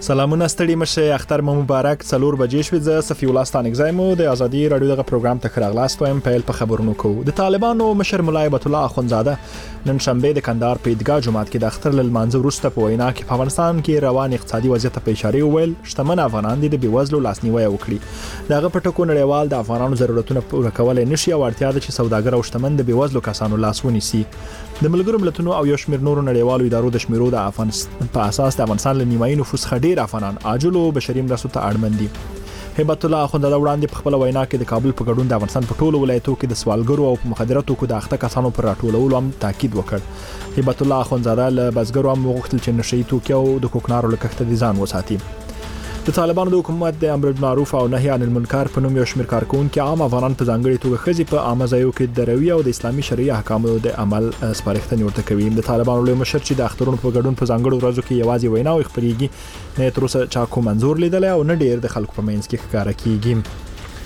سلامونه ستړي مشه اختر مو مبارک. 4 بجې شوې. زه صفي الله ستانګزای مو د ازادي رادیو دغه پروګرام ته راغلاست وایم. پیل په خبرونو کو. د طالبانو مشر مولا هیبت الله اخونزاده نن شنبه د کندهار په عیدګاه جمعات کې د اختر لمانځه وروسته په وینا کې په افغانستان کې روان اقتصادي وضعیت په اشاره ویل شتمن افغانان د بیوزلو لاسنیوي وکړي. دغه پټکو نړیوال د افغانانو ضرورتونه پوره کولای نشي او اړتیا ده چې سوداګر او شتمن د بیوزلو کسانو لاس ونیسي. د ملګرو ملتونو او یو شمېر نورو نړیوالو ادارو د شمیرو د افغانستان په اساس د افغانستان له نیمایي نفوس څخه ډیر افغانان عاجلو بشري مرستو ته اړمن دي. هیبت الله اخونزاده وړاندې په خپل وینا کې د کابل په ګډون د افغانستان په ټولو ولایتونو کې د سوالګرو او مخدره توکو د اخته کسانو پر راټولولو هم تاکید وکړ. هیبت الله اخونزاده له بزګرو هم وغوښتل چې نشئی توکي او د کوکنارو له کښته د ځان وساتي. د طالبانو د حکومت د امر بالمعروف او نهي عن المنکر په نوم یو شمېر کارکونکو عام افغانان په ځانګړي توګه خزي په عامه ځایونو کې د روي او د اسلامي شریعه احکامو د عمل سپارښتنې ورته کوي. د طالبانو له مشر چې د اخترونو په ګډون په ځانګړو ورځو کې یوازې وینا او خبريږي نه تر اوسه چا کوم منظور لیدل او نه ډیر د خلکو په منځ کې ښکارا کیږي.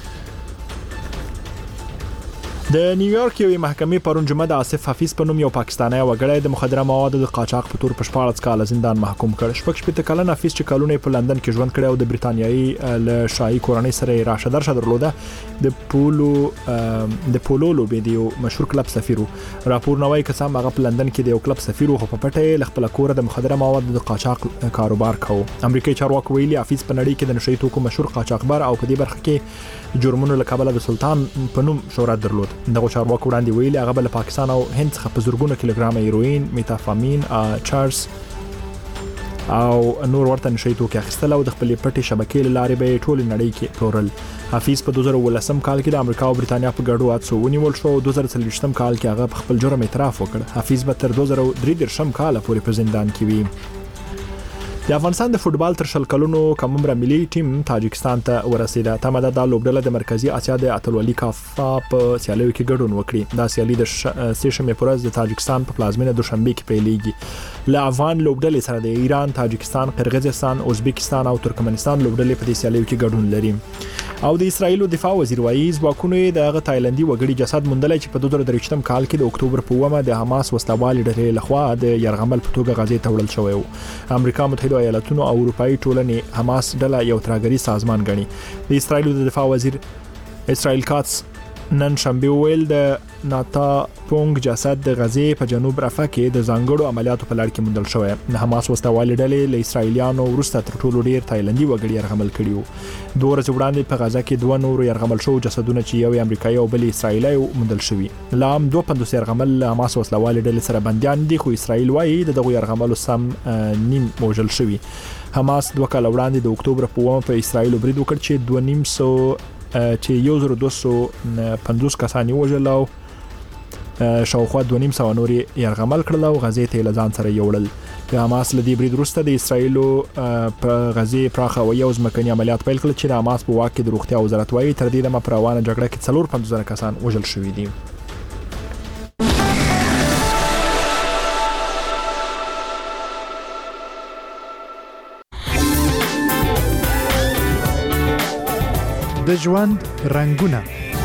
د نیویارک یوې محکمې پرون جمعه د آصف حفیظ په نوم یو پاکستانی وګړی د مخدره موادو د قاچاق په تور په 14 کال زندان محکوم کړ. شپږ کلن حفیظ چې کلونه په لندن کې ژوند کړی او د بریتانیایي له شاهي کورنۍ سره راشه درشه درلوده د پولو لوبې دی مشهور کلب سفیرو. راپور نوای کسان هغه په لندن کې د یو کلب سفیرو خو په پټه خپل کور د مخدره موادو د قاچاق کاروبار کاوه. امریکایي چارواکو ویلي حفیظ په نړۍ کې د نشئی توکو مشهور قاچاقبر او په دې برخه کې جرمونو له کبله د سلطان په نوم شهرت درلود. دغه چارواکو وړاندې ویلي هغه بل پاکستان او هند څخه په زرګونو کیلوګرام هیروین، میتافامین، چارس او نور ورته نشئی توکي اخیستل او د خپل پټي شبکې لارې به ټول نړۍ کې پلورل. حفیظ په 2018 کال کې د امریکا او بریتانیا په ګډو حادثو ونیول شو. 2023 کال کې هغه په خپل جرم اعتراف وکړ. حفیظ به تر 2023 کال پورې په زندان کې وي. د افغانستان د فوتبال تر 10 کلونو کممره ملي ټیم تاجکستان ته ورسیده. تمه ده د لوبډله د مرکزی اسیا د اتلولي کافا په سیالیو کې ګډون وکړي. دا سیالي د سشنبه پر ورځ د تاجکستان په پلازمینه دوشنبه کې پیلېږي. له افغان لوبډلې سره د ایران، تاجکستان، قرغیزستان، ازبکستان او ترکمنستان لوبډلې په دې سیالیو کې ګډون لري. او د اسرایل دفاع وزیر وایي ځواکونو د هغه تایلندي وګړي جسد موندلای چې په 2023 کال کې د اکتوبر په 1 د حماس وسلوالې ډلې لخوا د يرغمل په توګه غزې ته وړل شوی و. امریکا متحده ایالاتونو او اروپאי ټولنې حماس ډله یو ترهګری سازمان ګڼي. د اسرایل د دفاع وزیر اسرائیل کاتس نن شنبه ویل د ناتا پونګ جسد د غزې په جنوب رفح کې د ځانګړو عملیاتو په لړ کې موندل شوی. د حماس وسلوالې ډلې له اسرایلیانو وروسته تر ټولو ډیر تایلندي وګړي يرغمل کړي وو. 2 ورځې وړاندې په غزه کې 2 نور يرغمل شو جسدونه چې یو امریکایي او بل اسرایلی موندل شوی. لام 250 يرغمل حماس وسلوالې ډلې سره بنديان دي خو اسرائیل وایي دغه يرغمل سم نیم موجل شوی. حماس 2 کال وړاندې د اکتوبر په 1 په اسرائیل برید وکړ چې 250 چې 1250 کسان وژل او شاوخوا 250 نور يرغمل کړل او غزې ته لزان سره یوړل. د حماس لدی برید وروسته د اسرائیل په غزې پراخه او ځمکني عملیات پیل کړل چې د حماس په واک کې د روغتیا وزارت وایي تر دې دمه پروانه جګړه کې 450 کسان وژل شوي دي. د ژوند رنگونه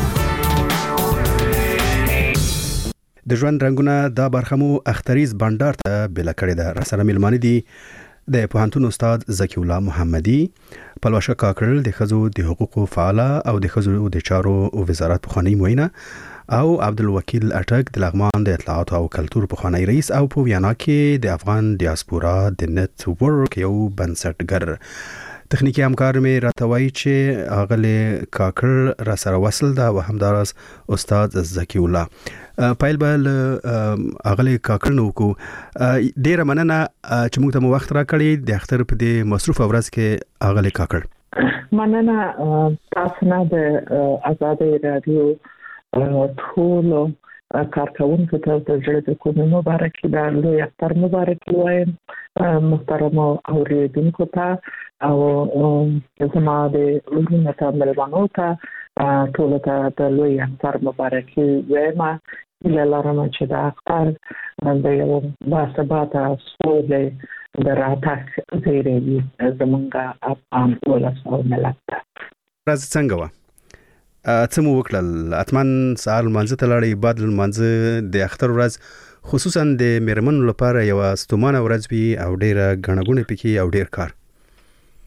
د ژوند رنگونه دا برخمو اختریز بندر ته بل کړی دا رسره ملمانی دي د پوهنتون استاد زکی الله محمدي، پلوشه کاکړل د خزو د حقوقو فعال او د خزو د چارو وزارت پخوانی موینه او عبدالوکیل اټک د لغمان د اطلاعات او کلتور پخوانی رئیس او په ویانا کې د افغان ډیاسپورا د نت ورک یو بنسټګر. تخنیکی همکار می راتوي چې اغله کاکړ را سره وصل دا و همدارس استاد زکی الله پایل بل اغله کاکړ نو کو ډیر مننه چې موږ ته وخت را کړی د اختر په دې مصروف ورځ کې اغله کاکړ. مننه تاسو نه د آزادي رادیو ټول کارکونکو ته د جړې کوم مبارک دا لوی اختر مبارک وایم. محترم اوریدونکو ته او زما د ورونو ته ملمنو ته ټول ته د لوی اختر مبارک وایم. لرم چې دا اختر د یو باثباته سولې د راتګ زیری زمونږه افغان ولس او ملت ته. راز څنګه و څه مو وکړل؟ اتمن سهار منځ ته لاړې بعد منځ د اختر ورځ خصوصا د میرمنو لپاره یو ستومانه ورځ وي او ډیره غنغونه پکې او ډیر کار.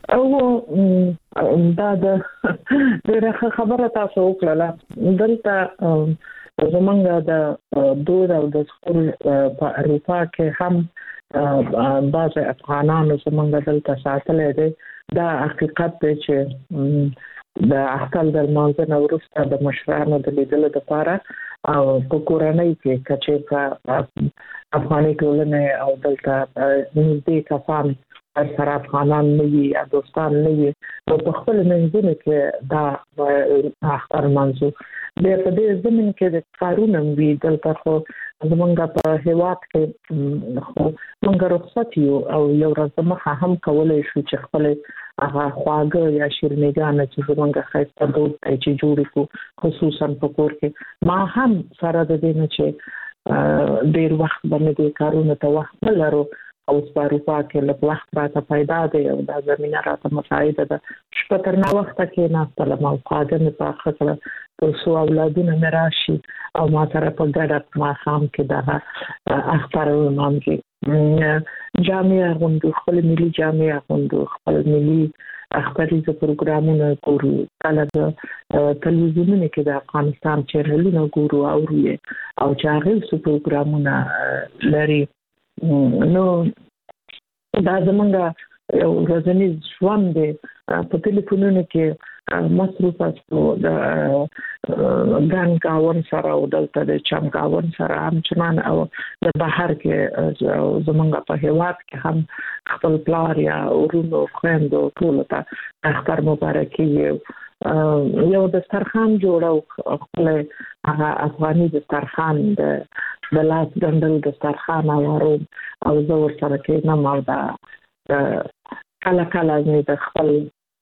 او دا د خبره تاسو وکړه دلته زمونږ د دود او د سکول په اروپا کې هم بعض افغانانو زمونږ دلته ساتلې دي دا حقیقت دی چې د اختل د مانځنه وروسته د مشرانو د لیدلو لپاره او په کورنۍ کې کچې افغاني ټولنه او دلته نږدې کسان سره افغانان نه وي یا دوستان نه وي نو په خپل منځونو کې دا اختر منځو د دې زمين کې د کارونه وی دلته خو زمونږ په هیواد کې موږ رخصت یو او یو ورځ مخه هم کولای شو چې خپل هغه خواږه یا شیرنیګان چې زمونږ خاصه دود چې جوړ کو خصوصا په کور کې ما هم سره د دې نه چې ډیر وخت باندې کارونه ته وخت لرو او په اروپا کې له وخت راته پیدا دی او دا زمينه راته مساعده ده شپه تر نو وخت کې نه ستله ما قادم په خطر سو اولادونه مراشي او ما سره په ګډه ما خام کې دا اختر مانځي جامعه غوندو خپل ملي جامعه غوندو خپل ملي اختریزه پروګرامونه ګورو کله د تلویزیونونو کې د افغانستان چینلونه ګورو او چاغل سو پروګرامونه لري نو دا زمونږ یو ورځنی ژوند دی په ټلیفونونو کې مصروف اسو د ګان کاون سره او دلته د چم کاون سره هم چنان او د بهر کې زمونږ په هیواد کې هم خپل پلار یا ورونو خويندو ټول ته اختر مبارکي یو دسترخوان جوړو خپل هغه افغاني دسترخوان د لاس ګندل دسترخوان او زور سره کې نه مال دا کله نه د خپل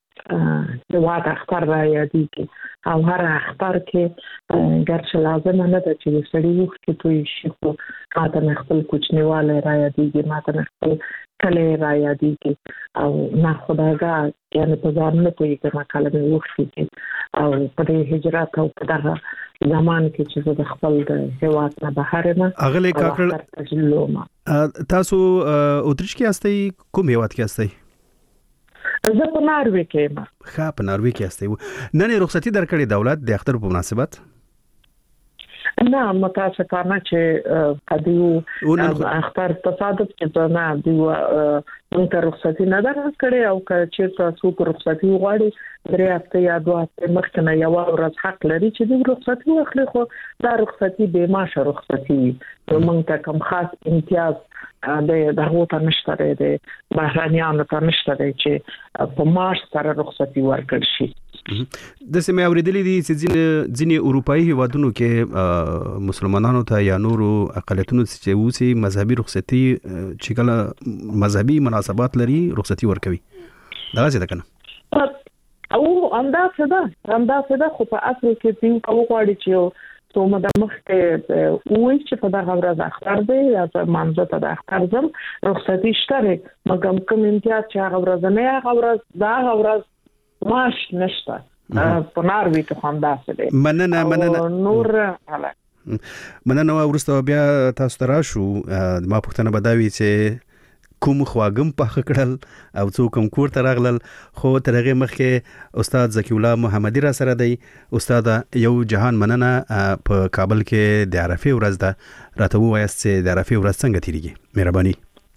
د واده اختر را یادېږي او هر اختر کې ګرځ لازم نه ده چې سړی وخت کې توي شي خو ماته خپل کوچنیواله را یادېږي ماته خپل کله را یادېږي او نه خدایګا یعنی په ځان نه کوي کما کله وخت کې او په هجرت او په دغه زمان کې چې د خپل د هیواد نه بهر نه اغلی کاکړ تاسو اتریش کې استئ کوم هیواد کې استئ زه په ناروې کې ما په ناروې کې استئ نن رخصتي درکړې دولت د اختر په مناسبت نه متاسفانه چې قدیو اختر تصادف چې نه دیو موږ رخصتي نه درکړې او چې تاسو رخصتي غواړي درې هفته یا دوه هفته مخکې نه یو ورځ حق لري چې د رخصتي واخلي خو دا رخصتي به ماشه رخصتي موږ ته کوم خاص امتیاز د هغه ته نشته دی بهرانيانو ته نشته دی چې په مارچ سره رخصتي ورکړ شي د سیمه اوریدلې دي چې ځینې اروپאי هیوادونو کې مسلمانانو ته یا نورو اقلیتونو چې وسی مذهبي رخصتي چې کله مذهبي مناسبات لري رخصتي ورکوي دا څه ده کنه او اندازه ده خو په اصل کې تیم کوم غواړي چې څو مده مخکې وایي چې په دغه ورځ اختر دی یا مانځه ته د اختر زم رخصتي شته مګم کوم امتیاز چې هغه ورځ نه هغه ورځ ماش نشته په ناروې کې هم داسې دی مننه نور مننه ورسته بیا تاسو ته راشو ما پوښتنه بداوي چې کوم خواګم په کړل او څوک کوم کور ته راغلل خو ترغه مخکې استاد زکی الله محمدي را سره دی استاد یو جهان مننه په کابل کې د عرفه ورځ ده راته وایست چې د عرفه ورځ څنګه تیریږي مهرباني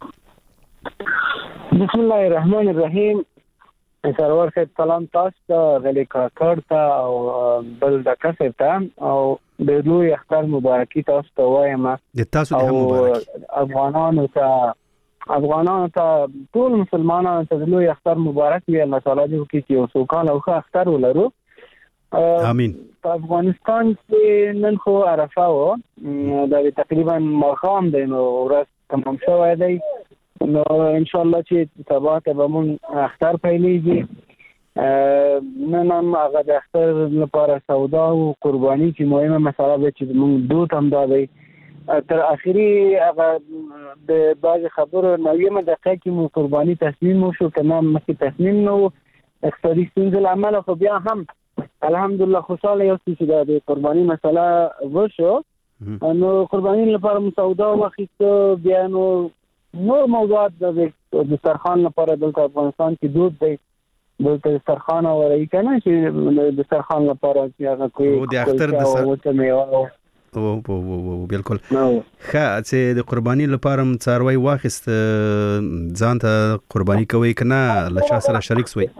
بسم الله الرحمن الرحیم سرور سے سلام تاسو ته غلی کاکړ ته او بل د کسب ته او د لوی اختر مبارکي تاسو ته وایم د تاسو د مبارکي افغانانو ته ټول مسلمانانو ته لوی اختر مبارک وي الله تعالی دې وکړي چې سوکاله او ښه اختر ولرو امين په افغانستان کې نن خو عرفه و دا تقریبا ماښام دی نو ورځ تمام شوه دی نو ان شاء الله چې سبا ته به مون اختر پیلېږي نن هم هغه د اختر لپاره سودا او قرباني چې مهمه مسله ده چې مونږ دوت هم دا دی تر اخري هغه د بعض خبرو نویمه دقیقه کې مو قرباني تصمیم وشو کنه مکه تصمیم نو اقتصادي ستونزې عمل خو بیا هم الحمدلله خوشاله یو چې د قرباني مسله وشو نو قرباني لپاره مسودا واخیسته بیا نو موضوعات د دسترخوان لپاره د افغانستان کې دود دی د دسترخوان اوري کنه چې د دسترخوان لپاره چې هغه کوي او د اختر د وته میوه او بالکل ښه چې د قرباني لپاره څاروي واخیست ځان ته قرباني کوي کنه له چا سره شریک سوی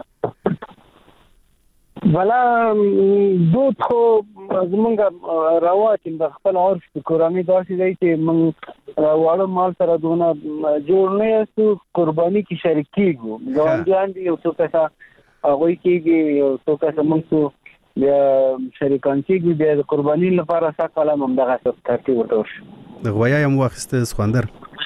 ولا دوت خو زمونږ رواج د خپل عرف د قرباني داسې دی چې موږ واړه مال سره دونه جوړ نه یو قرباني کې شریک کیږو ګاونډیان دي یو څو کسه هغوی کېږي یو څو کسه موږ بیا شریکان کېږي بیا د قرباني لپاره ساکاله هم دغه ترتیب ورته وشي د غویا هم واخیسته سخوندر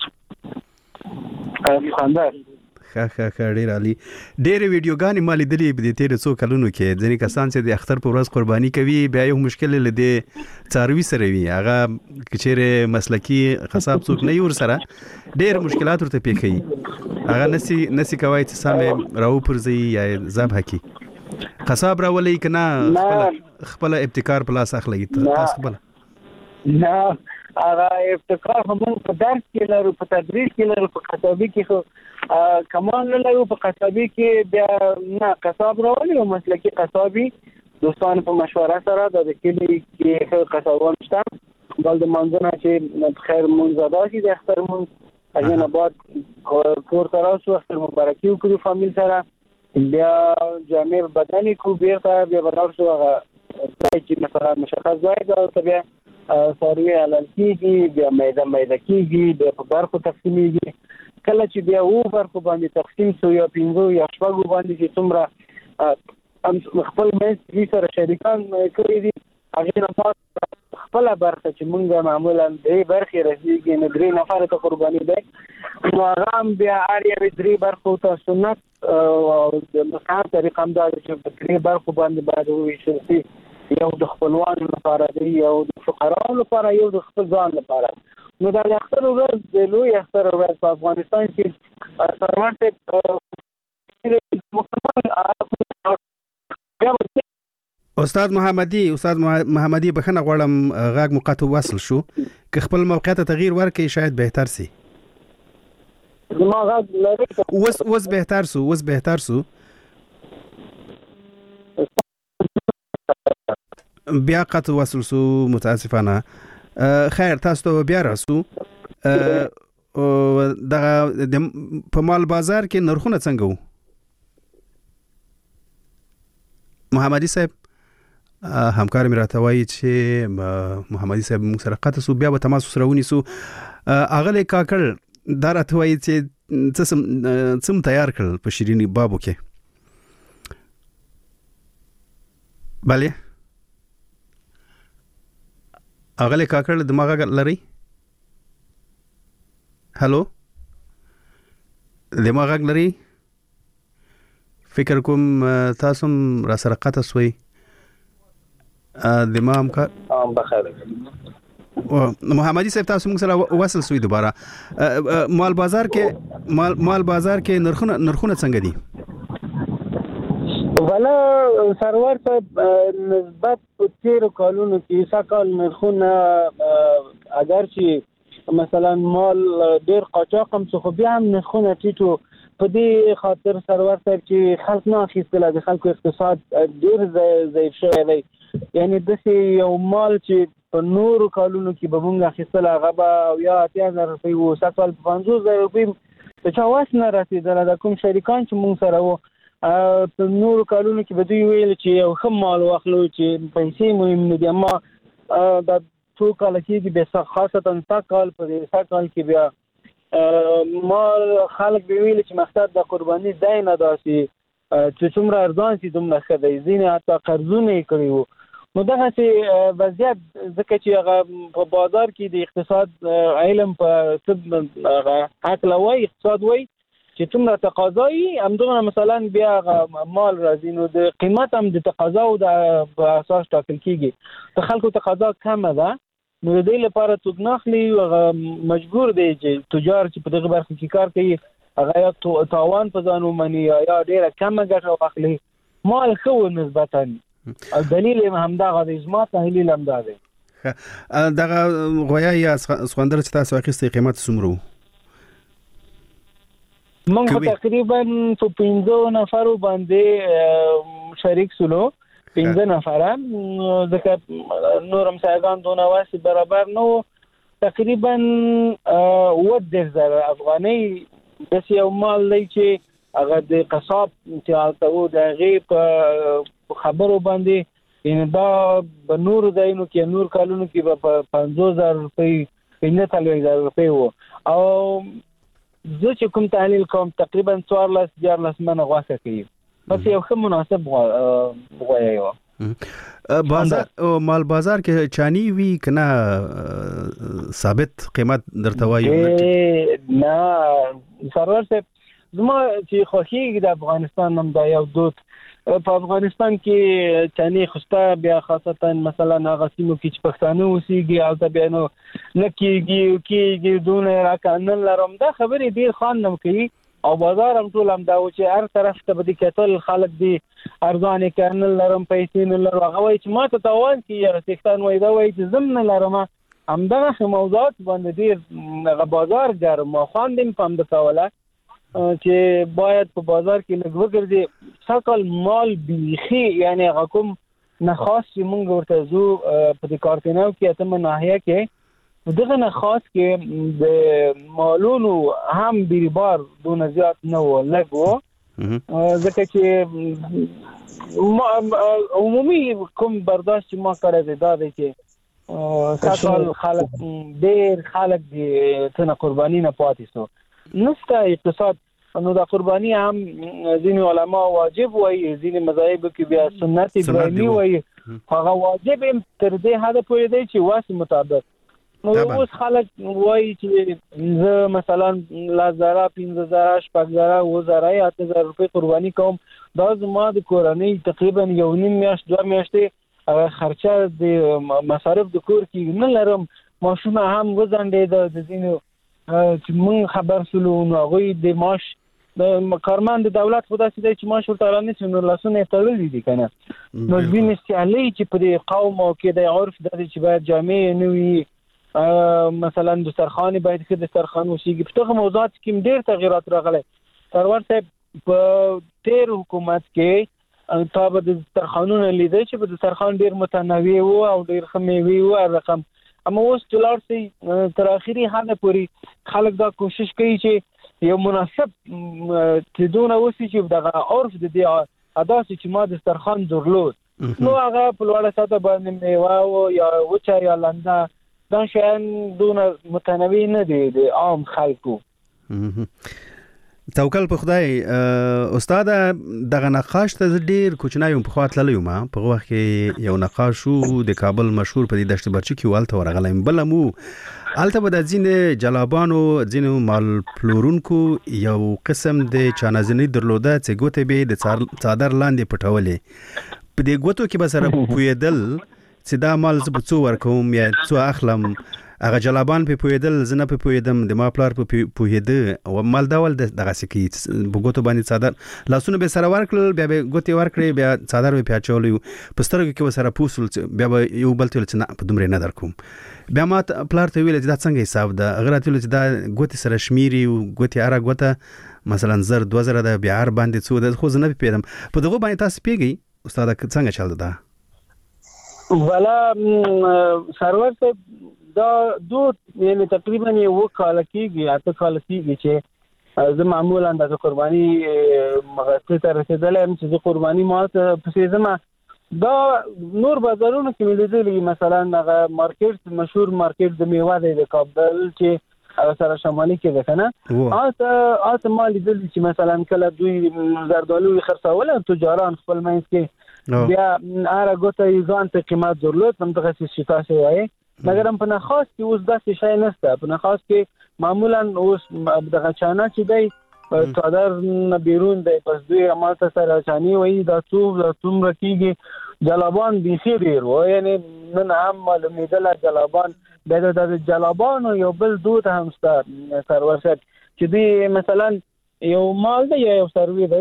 ښه ډېر عالي ډېرې ویډیوګانې ما لیدلې د تېرو څو کلونو کې ځینې کسان چې د اختر په ورځ قرباني کوي بیا یو مشکل له دې څاروي سره وي هغه که چېرې مسلکي قصاب څوک نه وي ورسره ډېر مشکلات ورته پیښ کوي هغه نسی کوای چې سم راوپرځي یا ذبح کړي قصاب راولي که نه خپله ابتکار په لاس اخلي تاسو خپله نه هغه ابتکار هم په درس کې لرو په تدریس کې لرو په قصابي کې خو کمان نه لرو په قصابي کې بیا نه قصاب راولي او مسلکي قصابي دوستان په مشوره سره د کلی کې قصابان شته بل د منځنه چې خیر مونږ زاداشي د اختر مونږ اجازه بعد کور تراسو اختر مبارکي وکړو فامیل سره بیا جامع بدني کو بیرته بیا ورسو هغه چې مثلا مشخص ځای دا بیا ساروی حلال کیږي بیا میده کیږي بیا په برخو تقسیمیږي کله چې بیا و برخو باندې تقسیم شو یا 5 یا 6 باندې چې څومره خپل مې سره شریکان کړی دي هغه نه خپل برخه چې مونږه معمولا 3 برخې رسیږي نو 3 نفر ته قرباني ده نو هغه بیا اړ 3 برخو ته سنت او د مخاطب طریقه هم دا چې په 3 برخو باندې باید وشي یو د خپلوانو لپاره دی یو د فقراو لپاره یو د خپل ځان لپاره نو دا اختر ورځ د لوی اختر ورځ په افغانستان کې استاد محمدي بخنه غواړم غاګ مقاطع وصل شو که خپل موقعیت تغییر ورکړي شاید بهتر سي ما غاګ لري وس بهتر سو بیا قطع وصل سو متاسفانه خیر تاسو ته بیا راسو دغه په مال بازار کې نرخونه څنګه وو محمدي صاحب همکار مې راته وایي چې محمدي صاحب موږ سره قطع سو بیا به تماس سره ونیسو اغلی کاکړ دا راته وایي چې څه تیار کړل په شیریني بابو کې بله اغلی کاکړ دماغه لري هلو دماغه لري فکر کوم تاسو را سره قطع سوی دماغ کا بخیر محمدي صاحب تاسو موږ سره وصل سوی دوباره مال بازار کې نرخونه څنګه دي ولا سرور صاحب نسبت په تیرو کالونو کې ساکال نرخونه اگر چې مثلا مال ډیر قاچاق هم څه خو بیا هم نرخونه ټیټو په دې خاطر سرور صاحب چې خلک نه اخیستل د خلکو اقتصاد ډیر ضعیف شوی دی یعنی د یو مال چې په نورو کالونو کې به مونږ اخیستل هغه به یا 80,000 روپۍ وو ساکال 50,000 روپۍ په چا واس نه رسېدل د کوم شریکان چې مونږ سره وو په نورو کالونو کې به دوی ویل چې یو ښه مال واخلو چې پیسې مهم نه دي اما دا څو کاله کېږي بیا خاصتا ساکال په دې ساکال کې بیا مال خلک به ویل چې مقصد د قرباني ځای نه داسې چې څومره ارزان سي دومره ښه دی ځینې حتی قرضونه یې کړي وو نو دغسې وضعیت ځکه چې هغه په بازار کې د اقتصاد علم په طب هکله وایي اقتصاد وایي چې څومره تقاضا یې همدومره مثلا بیا مال راځي نو د قیمت هم د تقاضا او د په اساس ټاکل کېږي د خلکو تقاضا کمه ده نو د دې لپاره څوک نه اخلي مجبور دی چې تجار چې په دغه برخه کې کار کوي هغه یا تاوان په ځان ومني یا ډېره کمه ګټه واخلي مال ښه و نسبتا او دلیل یې همدغه دی زما تحلیل همدا دی دغه غویا یا سخوندر چې تاسو اخیستې قیمت څومره و موږ تقریبا په 15 نفر باندې شریک سولو 15 نفر ځکه نورم سایګان دونه واسي برابر نو تقریبا 10,000 افغاني د یو مال دی چې هغه د قصاب چې تاسو د غي په خبرو باندې ان دا بنور دینو کې نور کالونو کې په 50,000 روپۍ 15,000 روپۍ وو او زه چې کوم تحلیل کوم تقریبا 14 منه غوښه کوي پس یو ښه مناسب غوایو بازار مال بازار کې چانی وی کنه ثابت قیمت درته وایو نه سرور څه زما چې خوښیږي د افغانستان هم دا یو دود په افغانستان کې چانی خوستا بیا خاصتا مثلا هغه سیمو کې چې پښتانه اوسېږي او ته بیا نو نکېږي دونه راکنن لرم دا خبرې ډیر خان نم کوي او بازار هم ټول هم دا و چې هر طرف ته به کتل خلک دي ارزان کارنل لرم پیسې نه لرم هغه وایي چې ما ته توان کې سیستان وای دا وایي چې زم نه لرم همدغه موضوعات باندې ډیر بازار ګرم خواندم پم د توله چې باید په بازار کې لږ وګرځي څکل مال بيخي یعنی هغه کوم نه خاص چې مونږ ورته زو په د کارتناو کې اتمه ناحیه کې دغه نه خاص کې د مالونو هم بیربار دون زیات نه و لګو ځکه چې عمومي کوم برداشت ما کړی دا دی چې څکل خلک ډېر خلک دي څنګه قرباني نه پاتې سو نسته اقتصاد نو دا قرباني هم ځینې علما واجب وایي ځینې مذاهب کې بیا سنت ابراهیمي وایي هغه واجب هم تر دې حد پورې دی چې واسه مطابق نو اوس خلک وایي چې زه مثلا 10,000 15,000 10,000 10,000 8,000 روپۍ قرباني کوم دا زما د کورنۍ تقریبا یو نیم میاشت 2 میاشتې خرچه د مصارف د کور کې نه لرم ماشومه هم وزندې د ځینې چې مون خبر سلو نو غوي د معاش د کارمند د دولت خدا سي چې معاش ورته رانه نو لاسونه تړلې دي کنه نو ځینې استعلی چې په قوم او کې د عرف د چې باید جامع نه وي مثلا دسترخوان باید کې دسترخوان وشيږي په هغه موضوعات کې ډېر تغیرات راغلي سرور صاحب په تیر حکومت کې تابع د دسترخوانونه لیدل چې په دسترخوان ډېر متنوع وو او ډېر خمیوي وو رقم اما اوس دلار سي تر اخري حاله پوری خلک دا کوشش کوي چې یو مناسب تدونه وسی چې دغه عرف د دې ادا چې ما د دسترخوان درلود نو هغه په لوړه ساته باندې میوه او یا وچه یا لنده دا شیان دونه متنوع نه دي د عام خلکو توکل په خدای استاد دغه نقاش ته ډیر کوچنایم په خاطر لیم په وخت کې یو نقاش د کابل مشهور په دشت برچ کې والته ورغلم بل مو الته به د ځینې جلابانو ځینې مال پلورونکو یو قسم د چانازنی درلوده چې ګوته به د څادر لاندې پټولې په دې ګوتو کې به سره پویدل چې دا مال ز په څو ورکوم یا څو اخلم هغه جلابان په پویدل زنه په پویدم د ما پلار په پویده او مال داول دغه سکی بوګوتو باندې څادر لاسونه به سره ورکل بیا به ګوتې ورکړي بیا څادر به پیاچول پسترګو کې سره پوسل بیا به یو بل تل چې په دومره نه درکوم بیا ما پلار ته ویل چې دا څنګه حساب ده اگر ته چې دا ګوتې سره شمیري او ګوتې اره ګوته مثلا 2000 د بیا هر باندې څو د خو زنه پیدم په دغه باندې تاسو پیږي استاد څنګه چل ده ولا سرور ته دا یعنی تقریبا یو کال کېږي اته کال کېږي چې زه معمولا د قرباني مغسل ته رسیدلم چې قرباني مال ته پسې زما دا نور بازارونو کې ملیدلې مثلا هغه مارکیټ مشهور مارکیټ د میوه د کابل چې سره شمالي کې ده کنه آت مال دل چې مثلا کله دوی زردالو خرڅول تجاران خپل منځ کې بیا هر ګوته ځان ته قیمت درلود هم دغه څه تاسو وایي مګر په نخاس کې اوس داسې شای نشته په نخاس کې معمولا اوس دغه چانه چې دی څادر نه بیرون دی پس دوی اماته سره چانی وایي دا څومره کېږي جلابان بيخي ډیر و یعنی نن هم معلومیدل جلابان د جلابانو یو بل دود هم ستار سرور صاحب چې دی مثلا یو مال دی یا یو سروي دی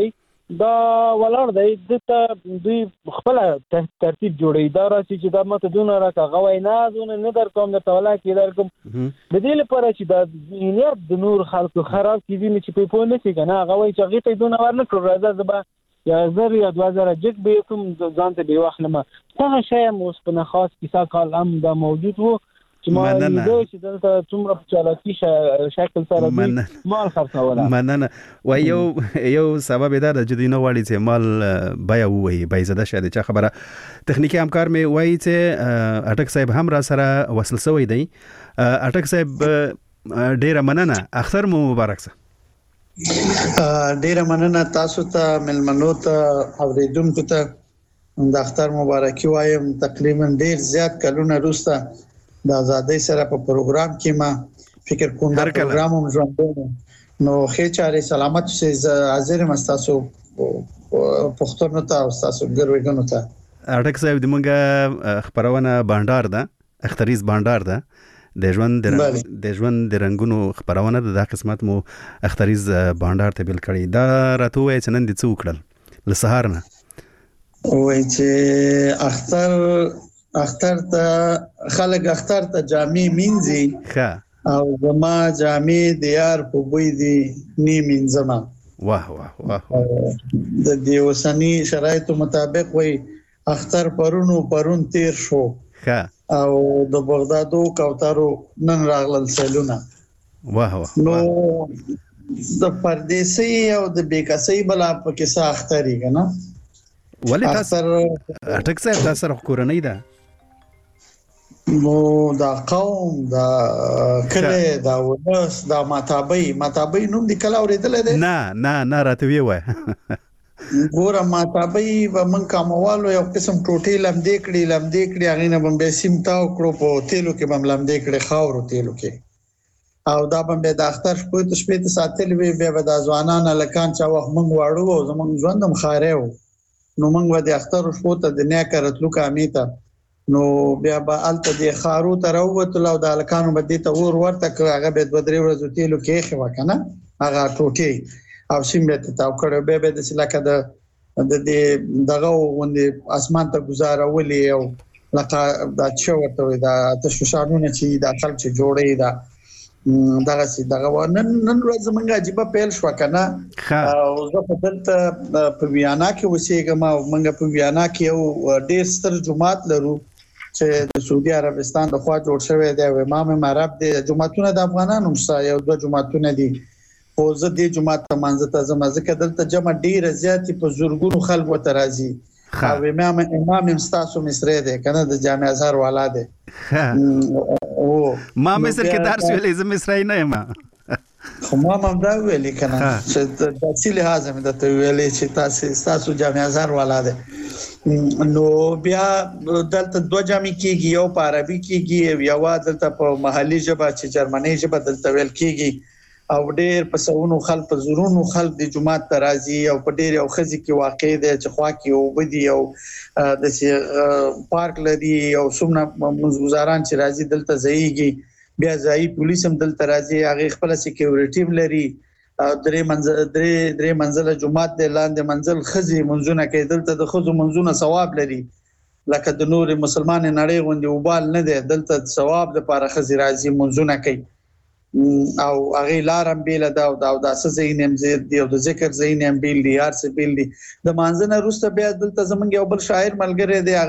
دا ولر دی د دوی خپل ترتیب جوړي دا راسي چې دا ماته دونه راکغه وینا دونه نه در کوم د تولا کې در کوم د دې لپاره چې دا نیت د نور خلکو خراب کیږي چې په پونه کې کنه هغه وایي چې غیته دونه ورنه کړو راځه زبا یا 1000 یا 2000 جک به کوم ځانته به واخلم څنګه شی موږ په خاص کیسه کال هم دا موجود وو چې ما لیدو چې دلته څومره چالاکی شکل سره دی مال خرڅوله مننه و یو سبب دا د جدي نو وړي چې مال بیا وایي بای زده شه د خبره تخنیکی همکار می وایي چې اټک صاحب هم را سره وصل شوی دی اټک صاحب ډیره مننه اختر مو مبارک سه ډیره مننه تاسو ته ملمنو ته اوریدونکو ته د اختر مبارکي وایم تقریبا ډیر زیات کلونه وروسته د آزادۍ سره په پروګرام کې ما فکر کوم دا پروګرام هم ژوندونه نو خې چاره سلامت سه حاضر مستاسو پښتون ته او تاسو ګروګنو ته اټک صاحب د مونږه خبرونه بانډار ده اختریز بانډار ده د ژوند د رنگونو خبرونه د قسمت مو اختریز بانډار ته بل کړی دا راته وای چې نن د څو کړل له سهار نه وای چې اختر ته خلک اختر ته جامع مینځي او زما جامع د یار په بوی دی نی مینځما واه واه واه د دې اوسنی شرایطو مطابق وای اختر پرون تیر شو او د بغدادو کوترو نن راغلل سیلونه واه واه نو د پردیسي او د بیکاسي بلا په کې سا اختري کنه ولې تاسو اټک صاحب تاسو سره کورنۍ ده نو دا قوم دا کله دا ولس دا ماتابي نوم دی کله اوریدل دي نه راته وی ګوره ماتابي و من کوموالو یو قسم ټوټي لمدې کړي هغه نه بم به سیمتاو کړو په تیلو کې بم لمدې کړي خاورو تیلو کې او دا بم به د اختر شپه ساتل وی به د ځوانان لکان چا وخت مونږ واړو زمونږ ژوندم خاریو نو مونږ د اختر شپه ته د نه کړتلو کامیته نو بیا به الته د خارو تر وته د الکانو بده ته ورته هغه به 2-3 ورځې تیلو کې خو کنه هغه ټوټي او سیمه ته تاو کړو به د سلاکه د دغه وندې اسمان ته گزارولې او لکه دا چې ورته دا تشوشانونه چې د خپل چې جوړې دا دغه نن ورځ موږ عجیب پیل شو کنه او زه په دلته په ویانا کې وسیګم او موږ په ویانا کې یو ډېر ستر جماعت لرو چې د سعودي عربستان د خوا جوړ شوی دی او امام معرب دی جماعتونه د افغانانو مسا یو دوه جماعتونه دي او زه د جماعت ته منځ ته زما ځکه دلته جمع ډیره زیاتې په زورګونو خلکو ته راځي او امام مستاسو مصری دی کنه د جامع ازهر والا دی او ما مصر کې درس ویلې زه مصری نه یم خو ما هم دا ویلې کنه چې د تحصیل حاضر د ته ویلې چې تاسو جامع ازهر والا دی نو بیا دلته دوه جامع کېږي یو په عربي کېږي یو دلته په محلي ژبه چې جرمني ژبه دلته ویل کېږي او ډېر په سونو خلک په زورونو خلک د جمعات ترازی او په ډېر یو خزي کې واقع دی چې خوا کې او بدی او د پارک لري او څومره منځګزاران چې راځي دلته ځایږي بیا ځای پولیس هم دلته راځي هغه خپل سکیورټي لري درې منزله جمعات د لاندې منزل خزي منځونه کې دلته د خزو منځونه ثواب لري لکه د نور مسلمان نړۍ غوندي وبال نه دی دلته ثواب د لپاره خزي راځي منځونه کوي او هغه لارم بیل دا او د اساسینم زید دی او د ذکر زینم بیل دی یار سه بیل دی د مانځنه روسته بیا دلته زمونږ یو بل شاعر ملګری دی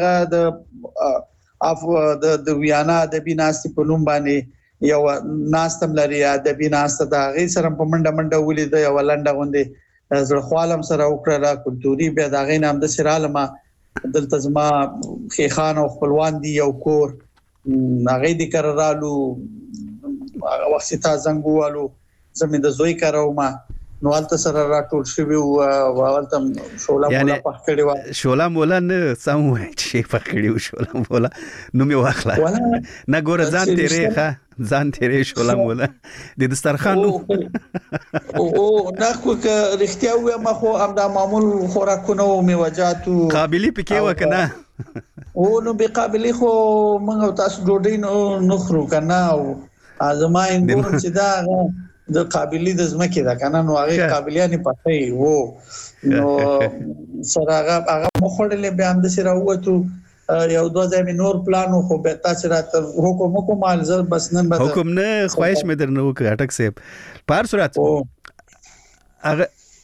هغه د ویانا د بیناستی په نوم باندې یو ناستم لري د بیناسته د هغه سره په منډه ولید یو لنډه غوندي زړه خپلم سره وکړه کلتوري بیا د هغه نام د سرالما دلته زما خیخان او خپلوان دی یو کور هغه د کررالو هغه وخت ته زنګوالو زمي د زوی کارو ما نو الته سره راټول شوی او الته شولا مولا پخړی و شولا مولا نه سم وای چې پخړی شولا مولا نو می واخلا نه ګور ځان تیرې شولا مولا د دسترخوان نو او نه خو رښتیا و ما خو هم د معمول خوراکونو میوجاتو قابلیت پکې وکنه او نو به قابلیت خو موږ تاسو ډوډۍ نو خورو کنه او ازما انګور چې دا د قابلیت د زمکه دا کنه نو هغه قابلیت نه پاتې وو نو سره هغه مخړلې به هم د سره وته یو دوه ځای نور پلان خو به تاسو راته حکم مال زر بس نن به حکم نه خواهش مې درنه وکړ اٹک صاحب په هر صورت هغه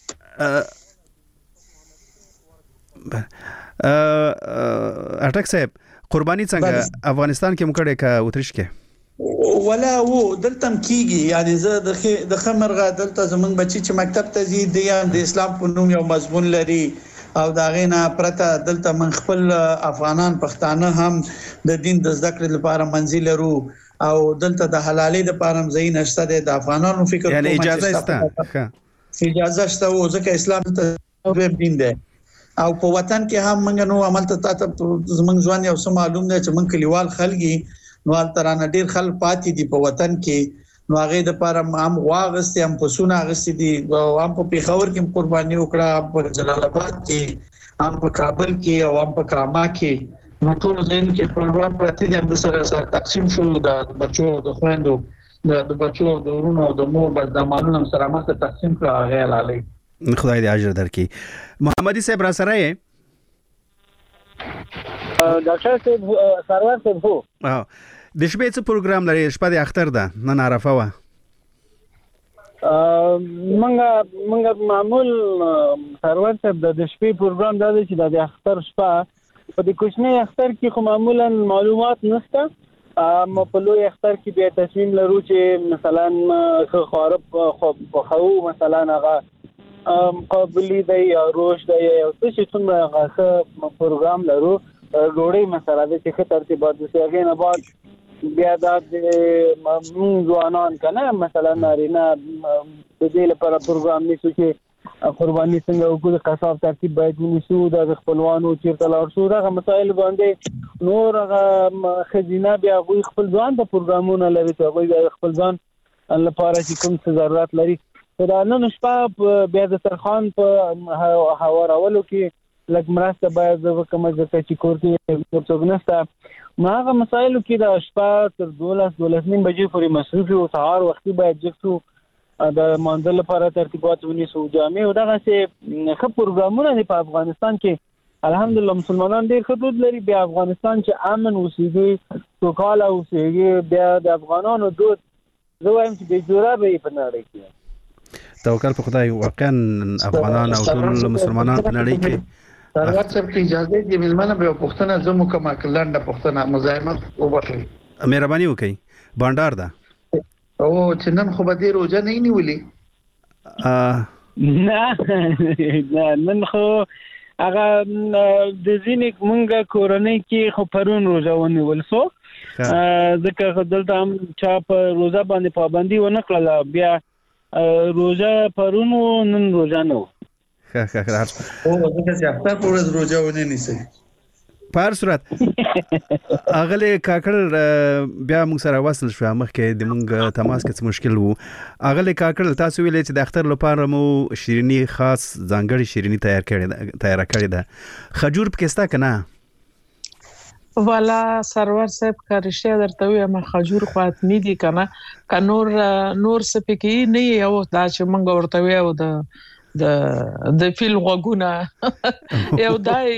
اٹک صاحب قرباني څنګه افغانستان کې مکړه کا اترش کې ولا وو دلته کیږي یعنی زه د خمرغه دلته زمونږ بچی چې مکتب ته ځي د اسلام په نوم یو مضمون لري او دا غینا پرته دلته من خپل افغانان پښتانه هم د دین د زده کړې لپاره منځي لرو او دلته د حلالي لپاره زین نشته د افغانانو فکر یعنی اجازه شته او ځکه اسلام ته دین دی او په وطن کې هم موږ نو عمل ته زمونږ ځوان یو څه معلوم دی چې موږ کلیوال خلګي نو ترانه ډیر خلک پاتې دي په وطن کې نو هغه د لپاره هم واغستې هم پسونه غستې دي او هم په پیښور کې قرباني وکړه په جلال آباد کې هم په کابل کې او هم په کرامه کې نو ټول ځین کې پروګرام پاتې دي هم سره تقسیم شو د بچو د خويندو د بچو د ورونو د مور د مالونو سره ماته تقسیم کړه غیر علي خدای دې اجر درکړي محمدي صاحب را سره یې ډاکټر صاحب سرور صاحب هو د شپې څه پروګرام لري شپه د اختر ده نن عرفه وا منګه معمول سرور صاحب د شپې پروګرام دا دی چې د اختر شپه په د کوچنی اختر کې خو معمولا معلومات نشته په لوی اختر کې به تصمیم لرو چې مثلا خارب خو مثلا هغه قابلی دی یا روش دی او څه څومره هغه پروګرام لرو ډوړې مسله د چې ترتیبات د هغه نه بعد بیا د ځوانان کنه مثلا نارینه د دې لپاره پروګرام نیسو چې قرباني څنګه وکړو قصاب ترتیب باید ونیسو د خپلوانو چیرته لاړ شو دا مسائل باندې نور هغه خزینه بیا خپل ځان د پروګرامونو لري ته خپل ځان لپاره چې کوم څه ضرورت لري دا نن شپه بیا د سرخان په هوارولو کې لږ مرسته باید وکړم چې کور کې څوک نشته هغه مسایلو کې د شپه تر 12:30 بجې پورې مصروف او سهار وختي باید جکسو د منځل لپاره ترتیبات ونیسو جامع او دغه څه خپ پروګرامونه په افغانستان کې الحمدلله مسلمانان ډېر خدود لري بیا افغانستان چې امن اوسېږي سوکاله اوسېږي بیا د افغانانو دوت زه وایم چې به جوړه به په نړۍ کې توکل په خدای واقعا افغانان او ټول مسلمانان په نړۍ کې سرور صاحب کی اجازه دې ملمنه به پښتنه زمو کومه کلنده پښتنه مزاحمت وبخښي مهرباني وکړئ بانډار ده او چې نن خو به دې روزه نه نیولې نه نن خو هغه د ځینې مونږه کورنۍ کې خو پرون روزه ونیول سو ځکه دلته هم چا په روزه باندې پابندي ونه کړله بیا روزه پرونو نن روزه نو او ځکه چې اختر پر ورځ روزه ونه نیسي په هر صورت اغله کاکړ بیا موږ سره وصل شو مخکې د موږ تماس کې مشکل وو اغله کاکړ تاسو ویلې چې د اختر لپاره مو شیرینی خاص ځانګړي شیرینی تیار کړی ده خجور پکستا کنه والا سرور صاحب کا رشتہ درته وي ما خجور خاطمی دي کنه ک نور سپکی نه یو دا چې موږ ورته وي او د فیل غوګونه یو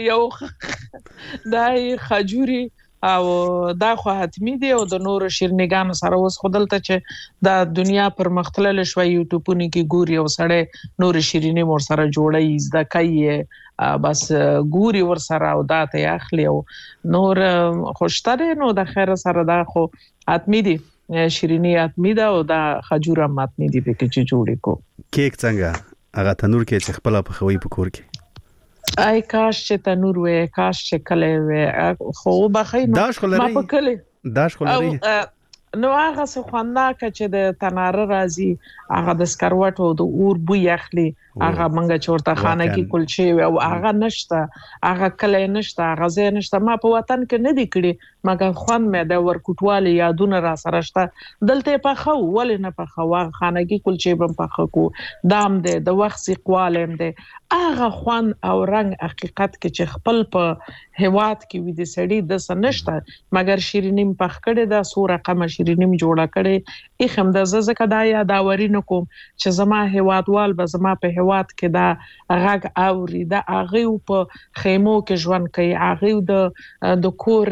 دای خجوري او دا خو حتمی دی او د نور شیرنیګانو سره اوس خدلته چې د دنیا پر مختلل شوي یوټیوبونو کې ګوري او سره نور شیرینی مور سره جوړي زده کوي بس ګوري ور سره او دا ته اخلي او نور خوشتره نو د خیر سره دا خو حتمی دی شیرینی حتمی دا او دا خجور هم حتمی دی په کې چې جوړي کو کیک څنګه هغه تنور کې چې خپل په خوي په کور کې آی کاش چې تنور وې کاش چې کله وې خو بخې ما په کله داش خلري نو هغه څه خوانداک چې د تنار راځي هغه د سکروټو د اور بوی اخلي هغه منګه چورته خانه کې کلچې او هغه نشته هغه کله نشته هغه زه نشته ما په وطن کې نه دی کړی مګر خوان مې د ورکوټوالي یادونه را سره شته دلته په خو ول نه په خو خانه کې کلچې بم په خو دام دې د وخت سیقوالم دې هغه خوان او رنگ حقیقت کې چې خپل په هواد کې وې د سړی د سنشته مګر شیرینیم پخ کړي دا سوره قمه شیرینی می جوړه کړي اخم د زکه دا یاداوري نکوم چې زما هوادوال به زما په هواد کې دا غږ اوري دا اغه په خیمو کې ژوند کوي اغه د کور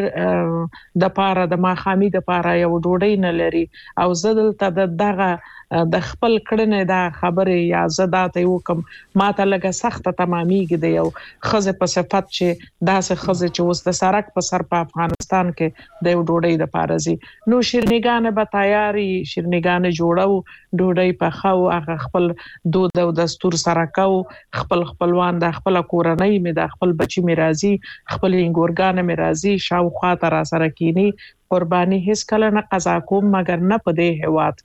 د پاره د ماخامي د پاره یو ډوډۍ نه لري او زدل ته دغه د خپل کړنې دا خبره یا زدات یو کوم ماته لګه سخت تماميږي د یو خزه په صفت چې داسې خزه چې اوس د سرک په سر په افغانستان کې د یو ډوډۍ د پارزي نو شیرنیګانه به تیاری شیرنیګانه جوړو ډوډۍ په خو هغه خپل دود او دستور سره کو خپل خپلوان د خپل کورنۍ می د خپل بچی می راضي خپل انګورګان می راضي شاوخوا تر سره کینی قرباني هیڅ کله نه قضا کوم مګر نه په دې هواد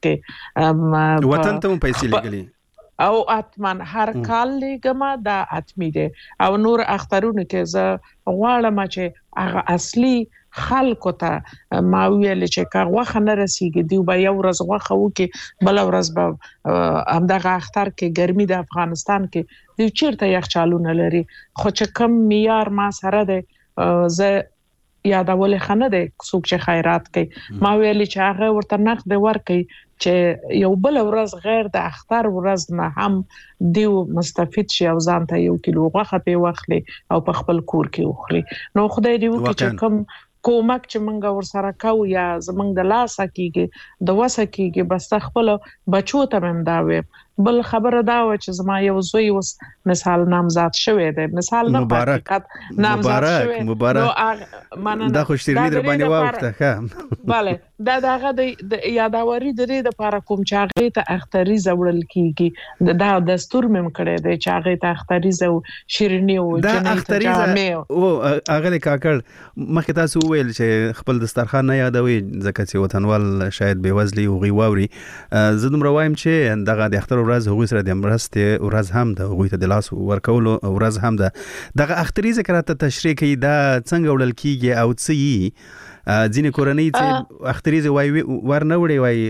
کې وطن ته پیسې لګلي او اتمن هر کال لګما دا اتمی دي او نور اخترونه کې ز غواړم چې هغه اصلي خلکو ته ما ویل چې کاغه خنه رسیږي دی به یو ورځ غوخه وکي بل ورځ به همدغه اختر کې ګرمي د افغانستان کې دی چیرته یخچالونه لري خو چې کم معیار ما سره ده ز یادول خنه ده څوک چې خیرات کوي ما ویل چې هغه ورته نقد ورکي چې یو بل ورځ غیر د اختر ورځ نه هم دیو مستفید شي او ځان ته یو کیلو غوښه په واخلي او په خپل کور کې وخلي نو خدای دې وکړي چې کوم کومک چې منګه ور سره کو یا زمنګ د لاسه کیږي د وسه کیږي بس خپل بچو ته هم دا وي بل خبره دا و چې زما یو زوی اوس مثال نامزاد شوی دی مثال نه مبارک نامزاد شوی مبارک دا خوشترنی در باندې واوخته ښه bale دا دغه د یاداوري د دې لپاره کوم چې هغه ته اختری زوړل کیږي دا دستور مم کړی دی چې هغه ته اختری زو شیرینی او جنې جامې او هغه کاکړ مخه تاسو ویل چې خپل دسترخوان نه یادوي ځکه چې وطنوال شاید بیوزلی او غیواوري زدم روایم چې دغه د اختر ورځ هغوی سره د مرسته ورځ هم د هغوی ته د لاس ورکول ورځ هم ده دغه اختری ذکر ته تشریح کوي دا څنګه وړل کیږي او څه ځینې کورنۍ چې اختری وای ورنه وړي وای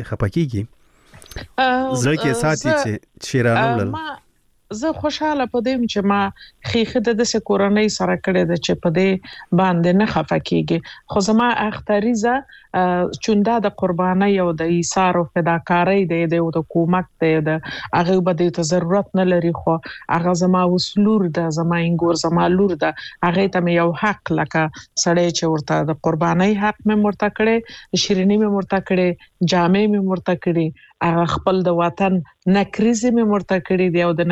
خپکیږي زړه کې ساتي چې شیرانه وړل زه خوشاله پدیم چې ما خېخه د سکورنۍ سره کړې د چې پدې باندې نه خفکیږي خو زما اختریزه چوندا د قرباني او د ایثار او فداکاری د حکومت د هغه بده ته ضرورت نه لري خو هغه زما وسلور د زما انګور زما لور د هغه ته یو حق لکه سړی چې ورته د قرباني حق مې مرته کړي شیرینی مې مرته کړي جامې مې مرته کړي هغه خپل د وطن نکریزه مې مرته کړي دی او د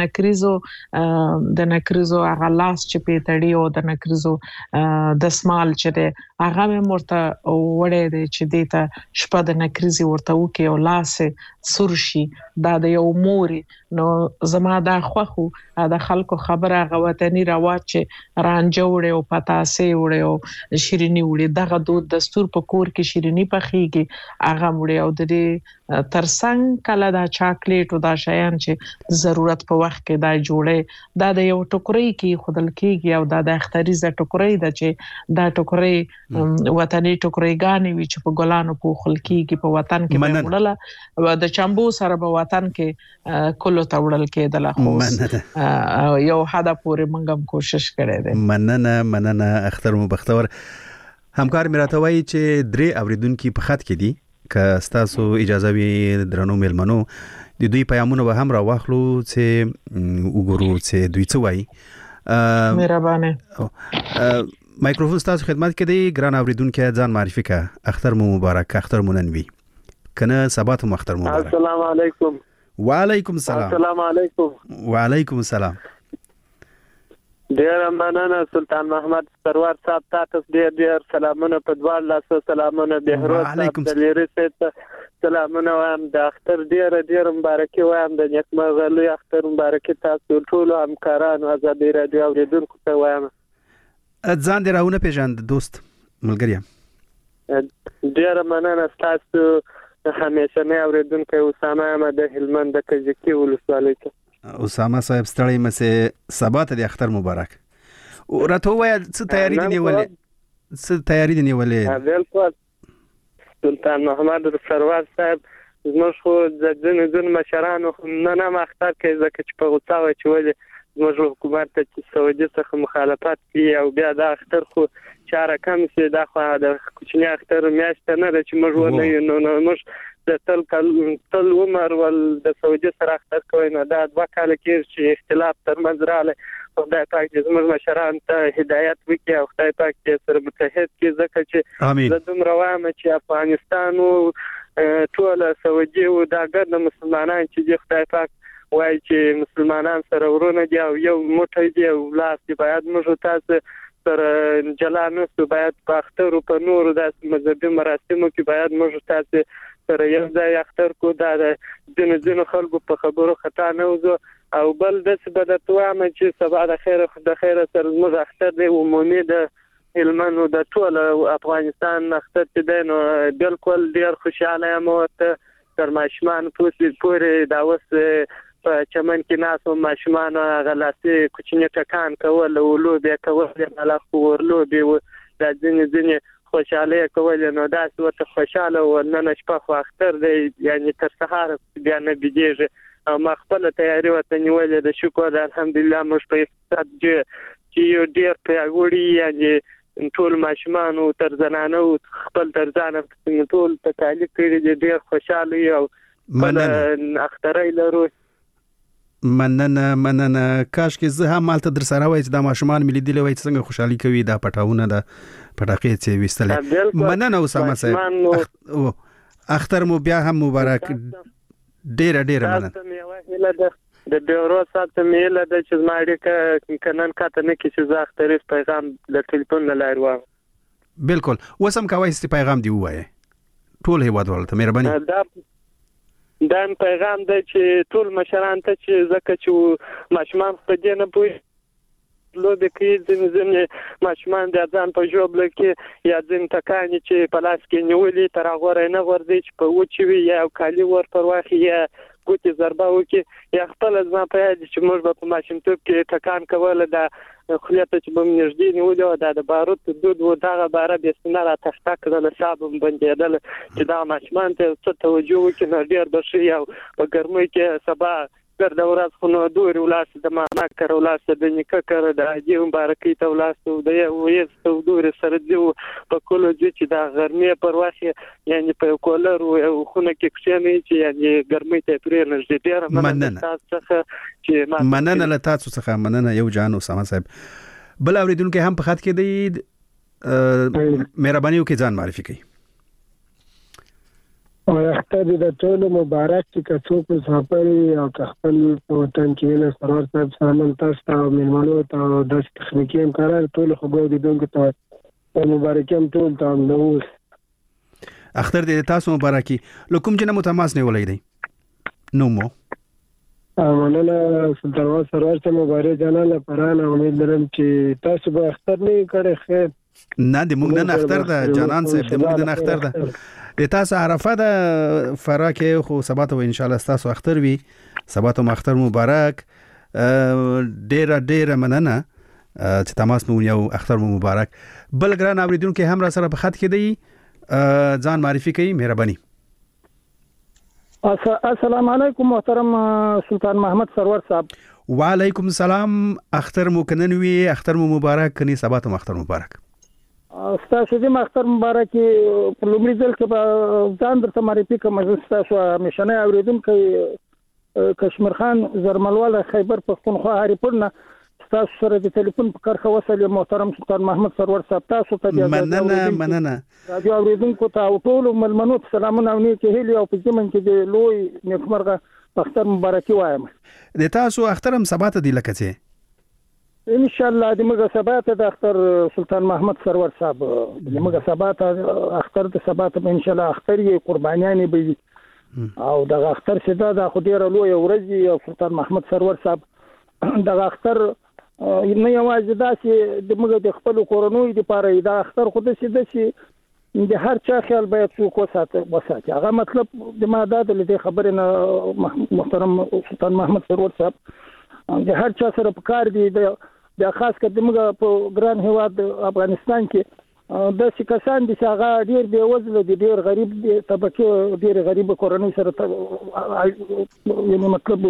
نکریزو هغه لاس چې پیټړی او د نکریزو د سمال چې دی هغه مې مرته وړې دی چې دیته شپه د نکریزي ورته وکي او لاس سرشي دا د یو موري نو زما دا خوخو د خلکو خبره غوتنی رواج چې رانجه وړي او پتاسې وړي او شیرینی وړي دغه دود دستور په کور کې شیرینی پخېږي هغه وړي او د دې ترڅنګ کله دا چاکلیټ او دا شیان چې ضرورت په وخت کې دا جوړي دا د یو ټوکرۍ کې خودل کېږي او دا د اختریزه ټوکرۍ د چې دا ټوکرۍ وطني ټوکرېګانې وی چې په ګلانو په خل کېږي په وطن کې وړله د چمبو سره په وطن کې کلو تاوړل کېدل خو یو حدا پورې منګم کوشش کړی دی مننه اختر مبختور همکار میراتوي چې درې اوریدونکو په خط کې دي که تاسو اجازه وي درنو ملمنو د دوی پیغامونه به هم راوخلو چې وګورو چې دوی څه وایي مهربانه مایکروفون تاسو خدمت کې دی ګران اوریدونکو ځان معرفي کا اختر مو مبارک اختر مو نن وي کنه سبات مو اختر مبارک السلام علیکم وعلیکم السلام السلام علیکم وعلیکم السلام ډیر مننه سلطان محمد سرور صاحب تاسو ډیر سلامونه په دوار لاسو سلامونه بهروز صاحب د لری سلامونه وایم د اختر ډیر مبارکي وایم د نیکمرغلي اختر مبارکي تاسو ټول همکارانو آزادي رادیو اوریدونکو ته وایم ځان دې راونه پیژند دوست ملګری ډیر مننه تاسو همیشه نه اوریدونکو اسامه احمد هلمند د کجکی ولسوالۍ ته اسامه صاحب ستړی مسه سبا ته د اختر مبارک او راته وای څه تیاری دی نیولې بالکل سلطان محمد سرور صاحب زموږ خو د ځینو مشرانو نه اختر کوي ځکه چې په غوسه وي چې ولې زموږ حکومت ته چې سعودي څخه مخالفت کوي او بیا دا اختر خو چاره کم سي دا خو د کوچنی اختر میاشت نه ده چې موږ ونه نو موږ د تل عمر ول د سعودي سره اختر کوي نو دا 2 کال کې چې اختلاف ترمنځ رااله خدای پاک دې زموږ مشران ته هدایت وکړي او خدای پاک دې سره متحد کړي ځکه چې زه دومره وایم چې افغانستان او ټول سعودي او دا ګرد مسلمانان چې خدای پاک وایي چې مسلمانان سره ورونه دي او یو موټی دی او لاس دی باید موږ تاسو سره جلا نسو باید په اختر او په نور د مذهبي مراسمو کې باید موږ تاسو سره یو ځای اختر کو دا د خلکو په خبرو خطا نه وځو او بل د څه د توامه چې سبا د خیر سره موږ اختر دی عمومي د علمانو د ټول افغانستان اختر دی نو بالکل ډیر خوشاله یم ته تر ماشمان پورې دا وس په چمن کې ناس او ماشمان غلاسي کوچنی ټکان کول او لوبي کول نه خو ورلوبي د ځینې خوشاله کول نو دا څه خوشاله و نن شپه خو اختر دی یعنی تر سهار بیا نه بيږي او ما خپل تیاری وته نیولې د شکر الحمدلله موږ په اقتصاد چې یو ډیر پیاوړي یعنی ټول ماشمان او تر زنانه او خپل تر ځانه ټول تکالیف کړي ډیر خوشاله او مننه اخترای لرو مننه کاش کې زه هم مالته در سره وای چې دا ماشومان ملي دی وای څنګه خوشحالي کوي دا پټاونه د پټاقې چې وستلې مننه اسامه صاحب اختر مو بیا هم مبارک ډیر مننه د بیورو ساته میله د چې زماړي کنن کاته نه کې چې زه اخترې پیغام د ټلیفون نه لایو بالکل وسم کوي چې پیغام دی وای ټول هیواد ولته مهرباني دا پیغام دی چې ټول مشران ته چې زکه چې ماشومان په دې نه پوي لوبي کې ځینې ماشومان د ځان په جوړ لکه یا ځین تکانی چې په لاس کې نیولې تر هغه نه ورځي چې په وچوي یا کالی ور پر واخی یا ګوتې ضربه وکي یا خپل ځما په دې چې موږ په ماشینتوب کې تکان کوله دا خلیته چې بم نږدې نیولې د باروت دود و دغه بار به سنره تخته کړل صاحب بندیدل چې دا ماشمان ته څه توجه وکړي نو ډیر بشي او په ګرمۍ کې سبا ګرد ورځ خو نو دور ولاس د معنا کړ ولاس د نیکه کړ د دې مبارکي ته ولاس د یو تو دور سره دی په کولو چې دا ګرمۍ پر واخه یعنی په کولر او خونه کې کښېنې چې یعنی ګرمۍ ته پرې نه ډیر مننه تاسو چې مننه له تاسو څخه مننه یو جان اسامه صاحب بل اوریدونکو هم په خط کې دی مهرباني وکړئ ځان معرفي کړئ او اختر د ټول مبارک چې څوک مسافر او خپل وطن کې له سرور صاحب سلام تاسو ته مېلمانو ته د تخنیکی امکانات ټول خبرو دي دونکو ته مبارکم ټول ته نو اختر دې تاسو مبارکي لکم چې نه متماس نه ولې دی نو مو مننه سلطان سرور ته مبارک جناله پرانه امید لرم چې تاسو به اختر نه کړئ خیر نه د موږ نه اختر ده جانان صاحب د موږ نه اختر ده د تاسو عرفه ده فراکه خو سبا ته ان شاء الله تاسو اختر وي سبا ته اختر مبارک ډیر مننه چې تماس مو یو اختر مبارک بل ګران اوریدونکو هم را سره په خط کې دی ځان معرفي کوي مهرباني السلام علیکم محترم سلطان محمد سرور صاحب وعلیکم السلام اختر مو کننوي اختر مو مبارک کني سبا ته اختر مبارک تاسو دې اختر مبارک په لومړي ځل کې به ځان درته معرفي کوم چې تاسو مشنه اوریدونکو کشمیر خان زرملواله خیبر پښتونخوا هریپور نه تاسو سره د ټلیفون په کارخه وسلې محترم سلطان محمد سرور صاحب تاسو ته مننه رادیو اوریدونکو ته ټول ملمنو سلامونه او نیکه هیلي او په زمن کې د لوی نیکمرغه اختر مبارکي وایم د تاسو اخترم سبا ته دی لکه څه ان شاء الله د موږ سبا ته د اختر سلطان محمد سرور صاحب د موږ سبا ته اختر د سبا ته ان شاء الله اختر یې قربانیانې به او د اختر سدا د خدای رلو یو ورځ سلطان محمد سرور صاحب د اختر نه یوازې دا چې د موږ د خپل کورونو لپاره د اختر خود سي د هر چا خیال باید څوک وساتي هغه مطلب د ماده د دې خبرې نه محترم سلطان محمد سرور صاحب د هر چا سره په کار دی د خاص کر د موږ په ګران هیواد افغانستان کې د کسان د هغه ډیر بې وزله دي ډیر غریب دي طبقه ډیر غریب کورنۍ سره یعنی مطلب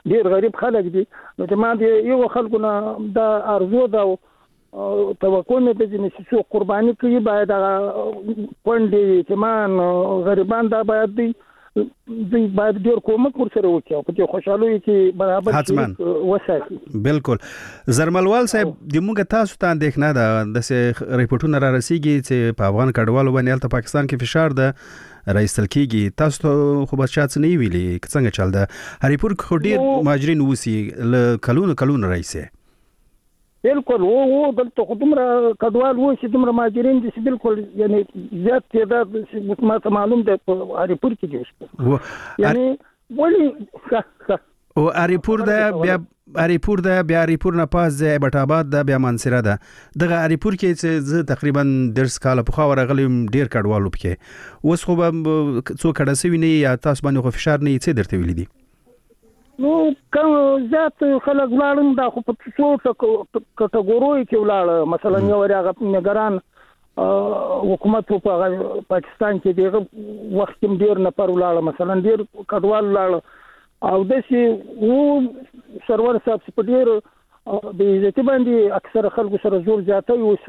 ډیر غریب خلک دي. نو ته ما دې یو خلکو نه دا ارزو دا توقع مې د چې څو قرباني کوي باید کونډې یتیمان غریبان دا باید دوی باید ډیر کومک ورسره وکړي او په خوشحالۍ کې برابر وساتي. بالکل زرملوال صاحب د موږ تاسو ته اندېښنه ده د ریپورتونو را رسیږي چې په افغان کډوالو باندې په پاکستان کې فشار ده رئیسل کېږي. تاسو ته خو بس شات نه ویلي څنګه چل ده هریپور خو ډیر مهاجرین وسی ل کلون رئیسه بالکل وو دلته خدمره کډوال وو چې دومره مهاجرین دي چې بالکل یعنی زیات تعداد ما ته معلوم ده په هریپور کې دي یعنی ولی او هریپور ده بیا هریپور نه پاس ځای بټ آباد ده بیا منصره ده دغه هریپور کې چې زه تقریبا 10 کال په خو ورغلم ډیر کډوالو پکې اوس خو څو کډه سوي نه یا تاسو باندې خو فشار نه څه درته ویل دي؟ نو کوم ذات خلک لاړم دا خو په څو کټګوریو کې ولاړ مثلا یو هغه نگران حکومت په پاکستان کې دغه وخت کې ډیر نفر ولاړ مثلا ډیر کډوال ولاړ او داسې وو سرور صاحب په ډیر د عزت باندې اکثر خلکو سره زور زیاتوي اوس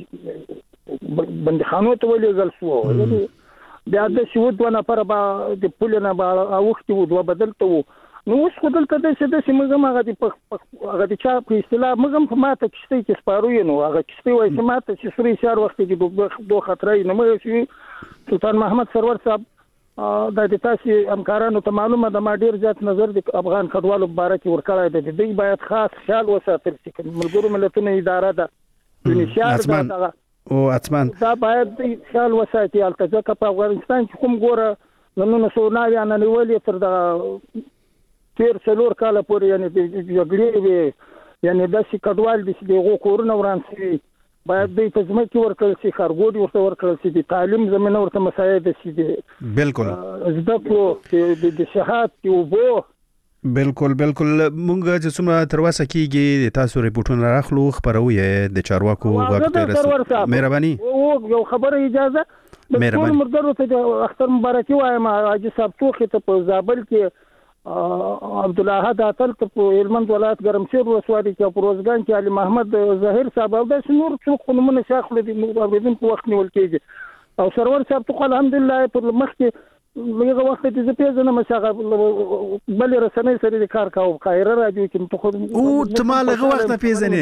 بندخانو ته ولېږل شو یعنی بیا د شو دوه نفر به د پول نه به اوختي وو دوه بدلته وو. نو اوس خو دلته د موږ هغه د چا په اصطلاح موږ په ماته کشتۍ کې سپارو یو نو هغه کشتۍ وایي چې ماته چې سوري شهر وخت کې دوه خطرې نه مې شي سلطان محمد سرور صاحب د تاسو همکارانو ته معلومه ده ما ډیر زیات نظر د افغان کډوالو مبارک ورکړای دی دوی باید خاص خیال وساتل چې ملګرو ملتونو اداره ده نشار ده او اتمن دا باید خیال وساتي التزامه په افغانستان کې کوم ګوره نن نو ناوی ان نیولې تر دا تیر څلور کال پورې یعنی د جګړې وي یعنی د کډوال د دغه کورونه ورانسي باید د تزمکي ورکړل شي خارګوډي ورته ورکړل شي د تعلیم زمينه ورته مساعده شي بالکل زده کړو د صحت او بو بالکل مونږ چې څومره تر وسه کېږي تاسو ریپورتونه راخلو خبروي د چارواکو وخت مهرباني او یو خبره اجازه ټول مرګرو ته اختر مبارکي وایم حاجی صاحب توخه ته په زابل کې عبد الله حاتل په هلمند ولایت ګرمسیر ولسوالۍ کې په روزګان کې علي محمد ظاهر صاحب او د نور څو قانونونه شاخله دي اوریدون په وخت نیول کېږي او سرور صاحب ته الحمدلله پر مخ کې لږه وخت چې زه پیژنم مساغه بل رسنۍ سره د کار کاوه قاهره راځي چې ته خو او ته ما لږه وخت پیژنې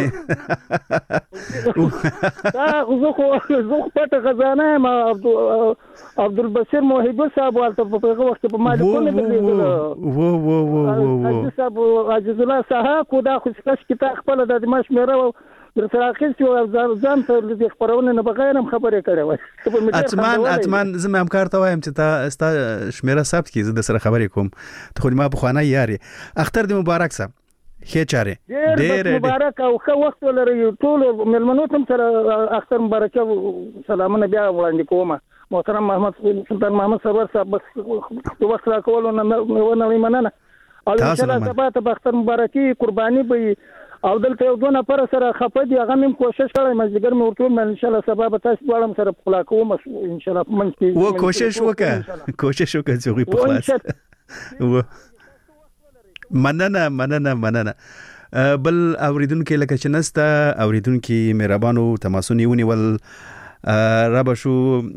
دا زه پټه خزانه ما عبد البصير موحد صاحب والته په هغه وخت په مالي کونه و صاحب عزیز الله صاحب کو دا خو څه کتاب خپل د ماش مېره در سره اخیستو ځان ته د خبرونه نه بغیر هم خبرې کړې اتمن زما همکار ته وایم چې تا شمیره ثبت کی زه د سره خبرې کوم ته خو ما په خوانه یاري اختر دې مبارک صاحب خیر چاره ډېر مبارک او ښه وخت ولري ټول ملمنو ته سره اختر مبارک سلامونه بیا وړاندې کوم محترم محمد سلطان محمد سرور صاحب وخت راکول نه مننه او ان شاء الله سبا ته اختر مبارکي قرباني به او دلته یو دوه نفر سره خپه دي هغه مم کوشش کړی مزګر مې ورته ان شاء الله سبا به تاسو ډول سره خلا کوم ان شاء الله من کې و کوشش وکړه چې غوي په خلاص و مننه بل اوریدونکو لکه چې نسته اوریدونکو مهربانو تماسونی ونیول رابشو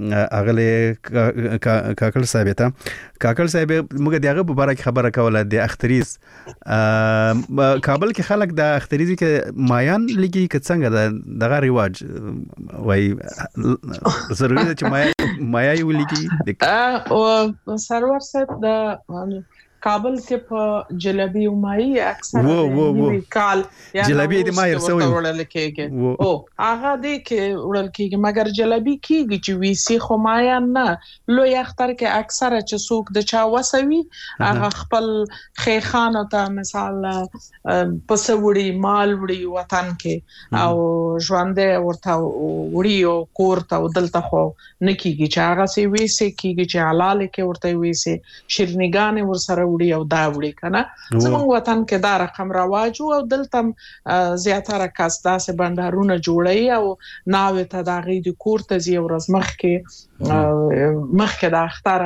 اغله کاکل صاحب موږ دغه مبارک خبره کوله د اختریز کابل کې خلک د اختریز کې مایان لګي که څنګه دغه رواج وای ضروري ده چې مایا یو لګي او سرور صاحب د کابل کې په جلبی او مای اکثر نیوی کال یا جلبی د مای رسوي وړل کېږي او هغه دې کې وړل کېږي مګر جلبی کېږي چې ویسي خو مایا نه لوی اختر کې اکثر چې څوک د چا وسوي هغه خپل خیخان ته مثال پسوړي مال وړي وطن کې او ژوندې ورته وړي او کور ته دلته خو نکېږي چې هغه سي ویسي کېږي چې حلال کې ورته ویسي شیرنیګان ورسره وړي او دا وړي کنه زموږ وطن کې دا رقم رواج او دلته زیاتره کس داسې بندرونه جوړي او ناوې ته د غي د کور ته زی ورځ مخ کې د اختر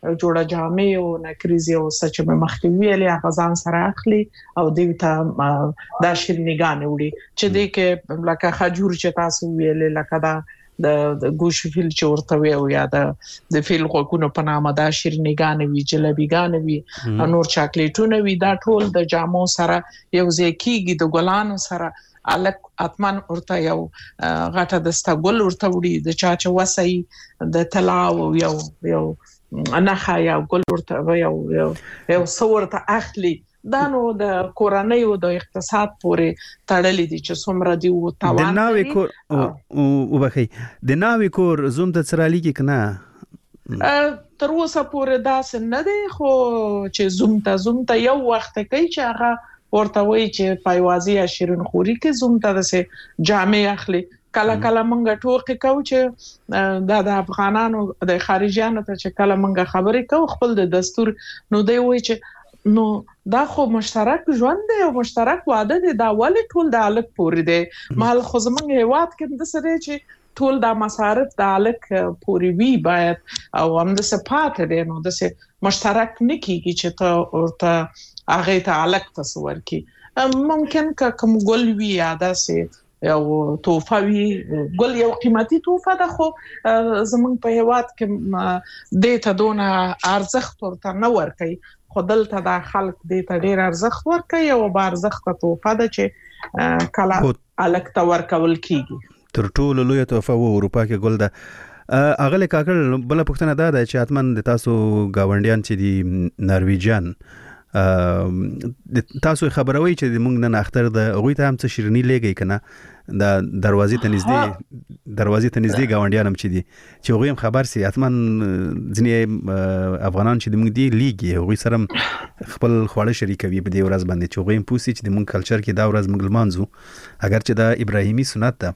جوړه جامې او نکریزي او سچ به مخکوي له غزان سره اخلي او دوی ته د شیرنیګان وړي چې د کې لکه خجور چې تاسو ویل لکه دا د ګوش فیل چورته وي او یا د فیل غوګونو په نامه دا شیرنیګان وی جلبیګان وی نور چاکلیټونه وی دا ټول د جامو سره یو ځکیږي د ګلانو سره الک اتمن ورته یو غټه د ستګل ورته وړي د چاچ وسای د تلاو یو انخا یو ګل ورته یو صورت اخلي دا نو د کورنۍ او د اقتصاد پورې تړلې دي چې څومره دی او توان د ناوې کور او بخي د ناوې کور زوم ته سره لګي کنه تر اوسه پورې داس نه دی خو چې زوم ته یو وخت کوي چې هغه ورته وایي چې پایوازي یا شیرین خوري کې زوم ته د جامې اخلي کله مونږ ټوکې کوو چې د افغانانو د خارجيانو ته چې کله مونږ خبرې کوو خپل د دستور نو دی وایي چې نو دا خو مشترک ژوند دی او مشترک واده دی دا ولې ټول د الک پورې دی مال خو زمونږ هیواد کې د سره چې ټول د مصارف د الک پورې وی باید او هم د صفات دی نو د مشترک نکیږي چې ته ورته هغه ته الک تصور کی ممکن کوم ګل وی یاده سي یو توفه وی ګل یو قیمتي توفه ده خو زمونږ په هیواد کې د ته دونه ارزښت ورته نه ورکي خو دلته د خلک د ته ډیر ارزښت ورکي او به ارزښت توفه ده چې کله الک ته ورکول کیږي تر ټولو لوی توفه و اروپا کې ګل ده اغله کاکړ بل پښتنه ده چې اتمن د تاسو گاونډیان چې دی نرویجن تاسو خبروي چې موږ نن اختر د غوي ته هم څه شیرنی لګي کنه د دروازې ته نږدې گاونډیان هم چې دي چې غوي هم خبر سي اتمن ځنې افغانان چې موږ دی لیګي غوي سره خپل خواړه شریکوي په دې ورځ باندې چې غوي هم پوسي چې موږ کلچر کې دا ورځ موږ لمانځو اگر چې دا ابراهیمي سنت ده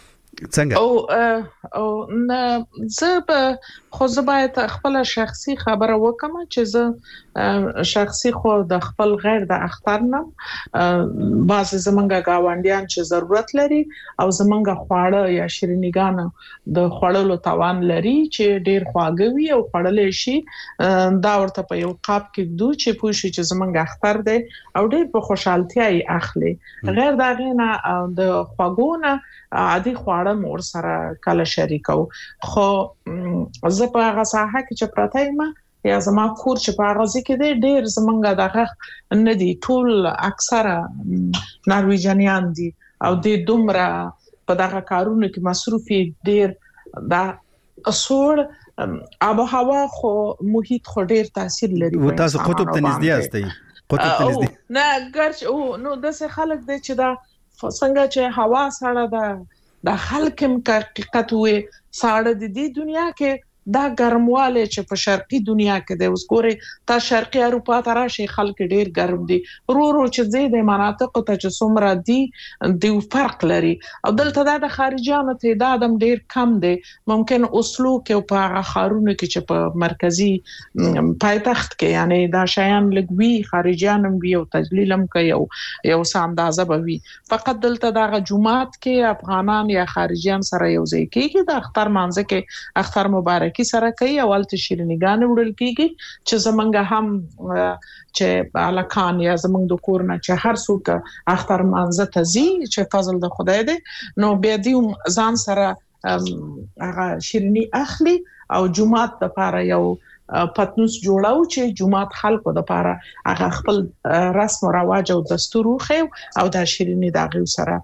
څنګه او نه زه خو زه باید خپل شخصي خبره وکم چې زه شخصي خو د خپل غیر د اختر نه بعض زمونږه گاونډیان چې ضرورت لري او زمونږه خواړه یا شیرینیګان د خړلو توان لري چې ډیر خواږه وي او خړلې شي دا ورته په یو قاب کې دوه چې پوښي چې زمونږه اختر دی او ډیر په خوشحالتیا یې اخلي غیر دا غینه د خواګونه عادي خواړه مور سره کله شریکو خو زه په هغه ساحه کې چې پراته یم یا زما کور چې په هغه ځکه دی ډیر زمونږه دغه نه دي ټول اکثره نرویجنیان دي او د دومره په دغه کارونو کې مصروف ډیر دا اصول آب و هوا خو محیط خو ډیر تاثیر لري و تاسو قطب ته نږدې یاستئ قطب ته نږدې نه ګرځ نو د څه خلک دي چې دا څنګه چې هوا سړه ده د خلکم حقیقت وي ساړه د دې دنیا کې دا ګرمواله چې په شرقي دنیا کې د اوس ګوري تا شرقي اروپا ته راشي خلک ډیر ګرم دي رو چې زیاده مناطق ته چې څومره دي د فرق لري او دلته د خارجيانو تعداد هم ډیر کم دی ممکن اوسلو کې په هغه خارونو کې چې په مرکزی پایتخت کې یعنی دا شیان لګوي خارجيان هم وي او تجلیل هم کوي یو ساندازه به وي فقط دلته د جمعات کې افغانان یا خارجيان سره یو ځای کېږي د اختر مانځ کې اختر مبارک کی سره کوي اول ته شیرینیګان وړل کیږي چې زمونږ هم چې الکان یا زمونږ د کورنه چې هر څوک اختر مانځه ته زی چې فضل د خدای دی نو بیا دی ځان سره هغه شیرینی اخلي او جمعات لپاره یو پتنوس جوړاو چې جمعات خلکو لپاره هغه خپل رسم او رواج او دستور خو او د شیرینی دغه سره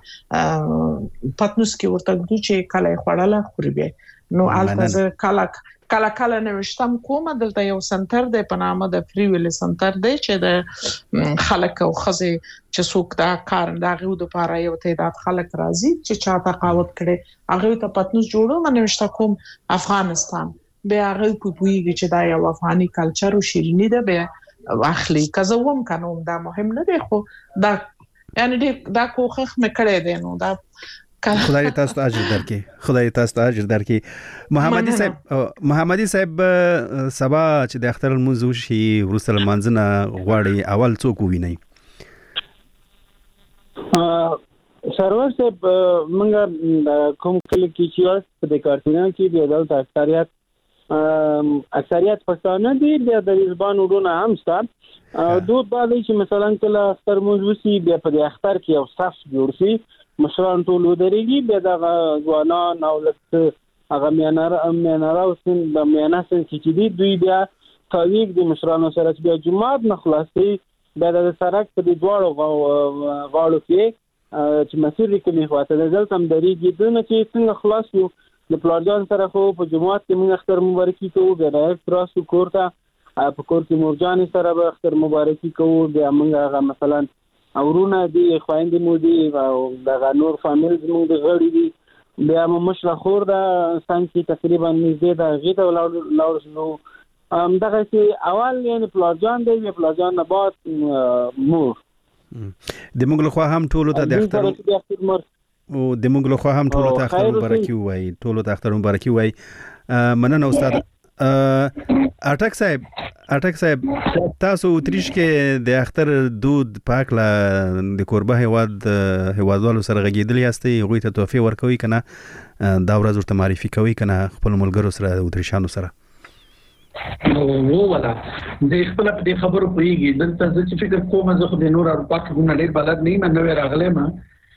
پتنوس کې ورته دوی چې کله خړاله خوري به نو البته کله نوښتم کوم دلته یو سنټر دی په نامه د فری ویل سنټر دی چې د خلک او خزه چې څوک دا کار دغه د لپاره یو تعداد خلک راځي چې چا تقاوت کړي هغه ته پتنوس جوړو منوښت کوم افغانستان به هغه په پویږي چې دا یو افغاني کلچر او شیرینی ده به اخلي کزوم قانون دا مهم نه دی خو دا یعنی دا کوخه مکړه دی نو دا خدای تاسو ته اجر درکړي محمدي صاحب سبا چې د اختر الموضوع شي ورسره منځنه غواړي اول څوک ویني سرور صاحب منګه کوم کلی کې چې په د کارتونه کې د دولت اکثریت اکثریت پښتانه دي د ریزبان ورونه هم شته دوه بعد چې مثلا کله اختر موږ بیا په اختر کې یو صف جوړ شي مشران ټول ودرېږي بیا د ځوانان او لکه هغه میاناره او سن د میانه سن چې دي دوی بیا تاویق د مشرانو سره بیا جمعات نه خلاصي بیا د سړک په دواړو غاړو کې چې مسیر کومي خواته د دلته هم درېږي دنه چې څنګه خلاص یو د پلارجان سره خو په جمعات کې موږ اختر مبارکي کوو بیا ډایرکټ راسو کور ته په کور کې مورجان سره به اختر مبارکي کوو بیا موږ هغه مثلا اورونه دي خويندې مو دي او د نور فامیل زموږ د غړي دي بیا مو مشره خور ده څنګه تقریبا نږدې ده غیته ولاړ نو دغه چې اول یعنی پلارجان دی یا پلارجان نه بعد مور د موږ له خوا هم ټولو ته د اختر او د موږ له خوا هم ټولو ته اختر مبارکي وای ټولو ته اختر مبارکي وای مننه استاد اټک صاحب تاسو اتریش کې د اختر دود پاک لا د قربه هوادوالو سره غږیدل یاستئ غوي ته توفیق ورکوي کنه دا ورځ ورته معرفي کوي کنه خپل ملګرو سره اتریشانو سره نو ولا د خپل په خبرو کوي دلته چې فکر کوم زه خو د نور اروپا کې ګونه ډیر بلد نه یم نو راغله ما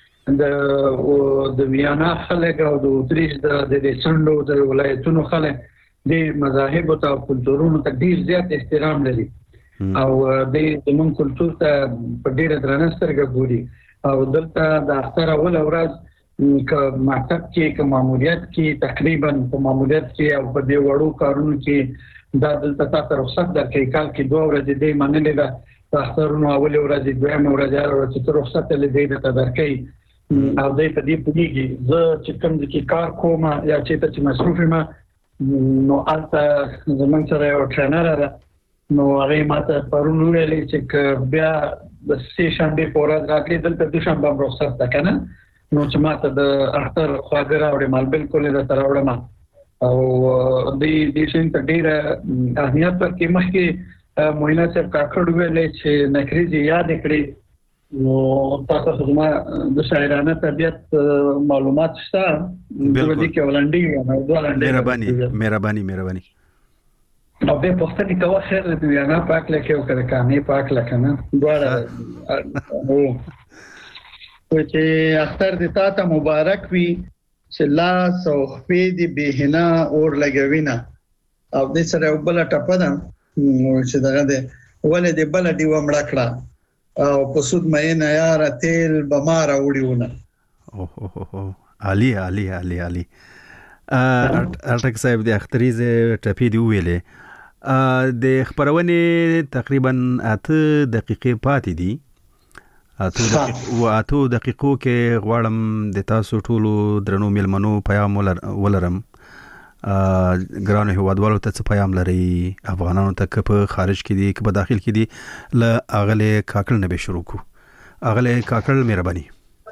د ویانا خلک او د اتریش د سندو د ولایتونو خلک د مذاهب او کلتورونو ته ډیر زیات احترام لري او د زمون کلتور ته په ډیره درنه سترګه ګوري او دلته د اختر اول ورځ ک مکتب کې ک ماموریت کې تقریبا په ماموریت کې او په دې وړو کارونو کې دا دلته تاسو رخصت درکې کال کې 2 ورځې د منلې ده اخترونو اول ورځ دویم ورځ چې رخصت لدې ته درکې او دې په دې پوهیږي زه چې کوم کې کار کوم یا چې مصروف یم نو البته زمونږ سره یو ټرینر ده نو هغه ماته پرون ویلې چې بیا د سټیشن په ورځ راځي دلته د شنبه رخصت ده کنه نو چې ماته د اختر خواږه راوړې مال بالکل د تر راوړم او د شین ته ډیره اهمیت ورکړي مخکې موینا چې کاکړ ویلې چې نکریزي یاد کړی نو تاسو زما د شاعرانه طبيعت معلومات شته د دې کې ولندې نه دوه مهرباني او به پښتني کوه خیر دې یا نه پاک لکه او کړه کانه پاک لکه نه دوه او چې اختر دې تاسو مبارک وي چې لاس او خپې دې بهنا اور لګوينه او دې سره بل ټپه ده چې دغه دې ولې دې بل دې ومړه کړه او په سود مې نه یار تیل بمار وړیونه علي اټک صاحب د اختریزه ټپی دی ویلې د خبرونه تقریبا 8 دقیقې پاتې دي 8 دقیقو کې غواړم د تاسو ټولو درنو ملمنو پیغام ولرم ګرانو هوادوالو ته څه پیغام لري افغانانو ته په خارج کې دي که په داخل کې دي ل اغله کاکل نه به شروع کو اغله کاکل مهرباني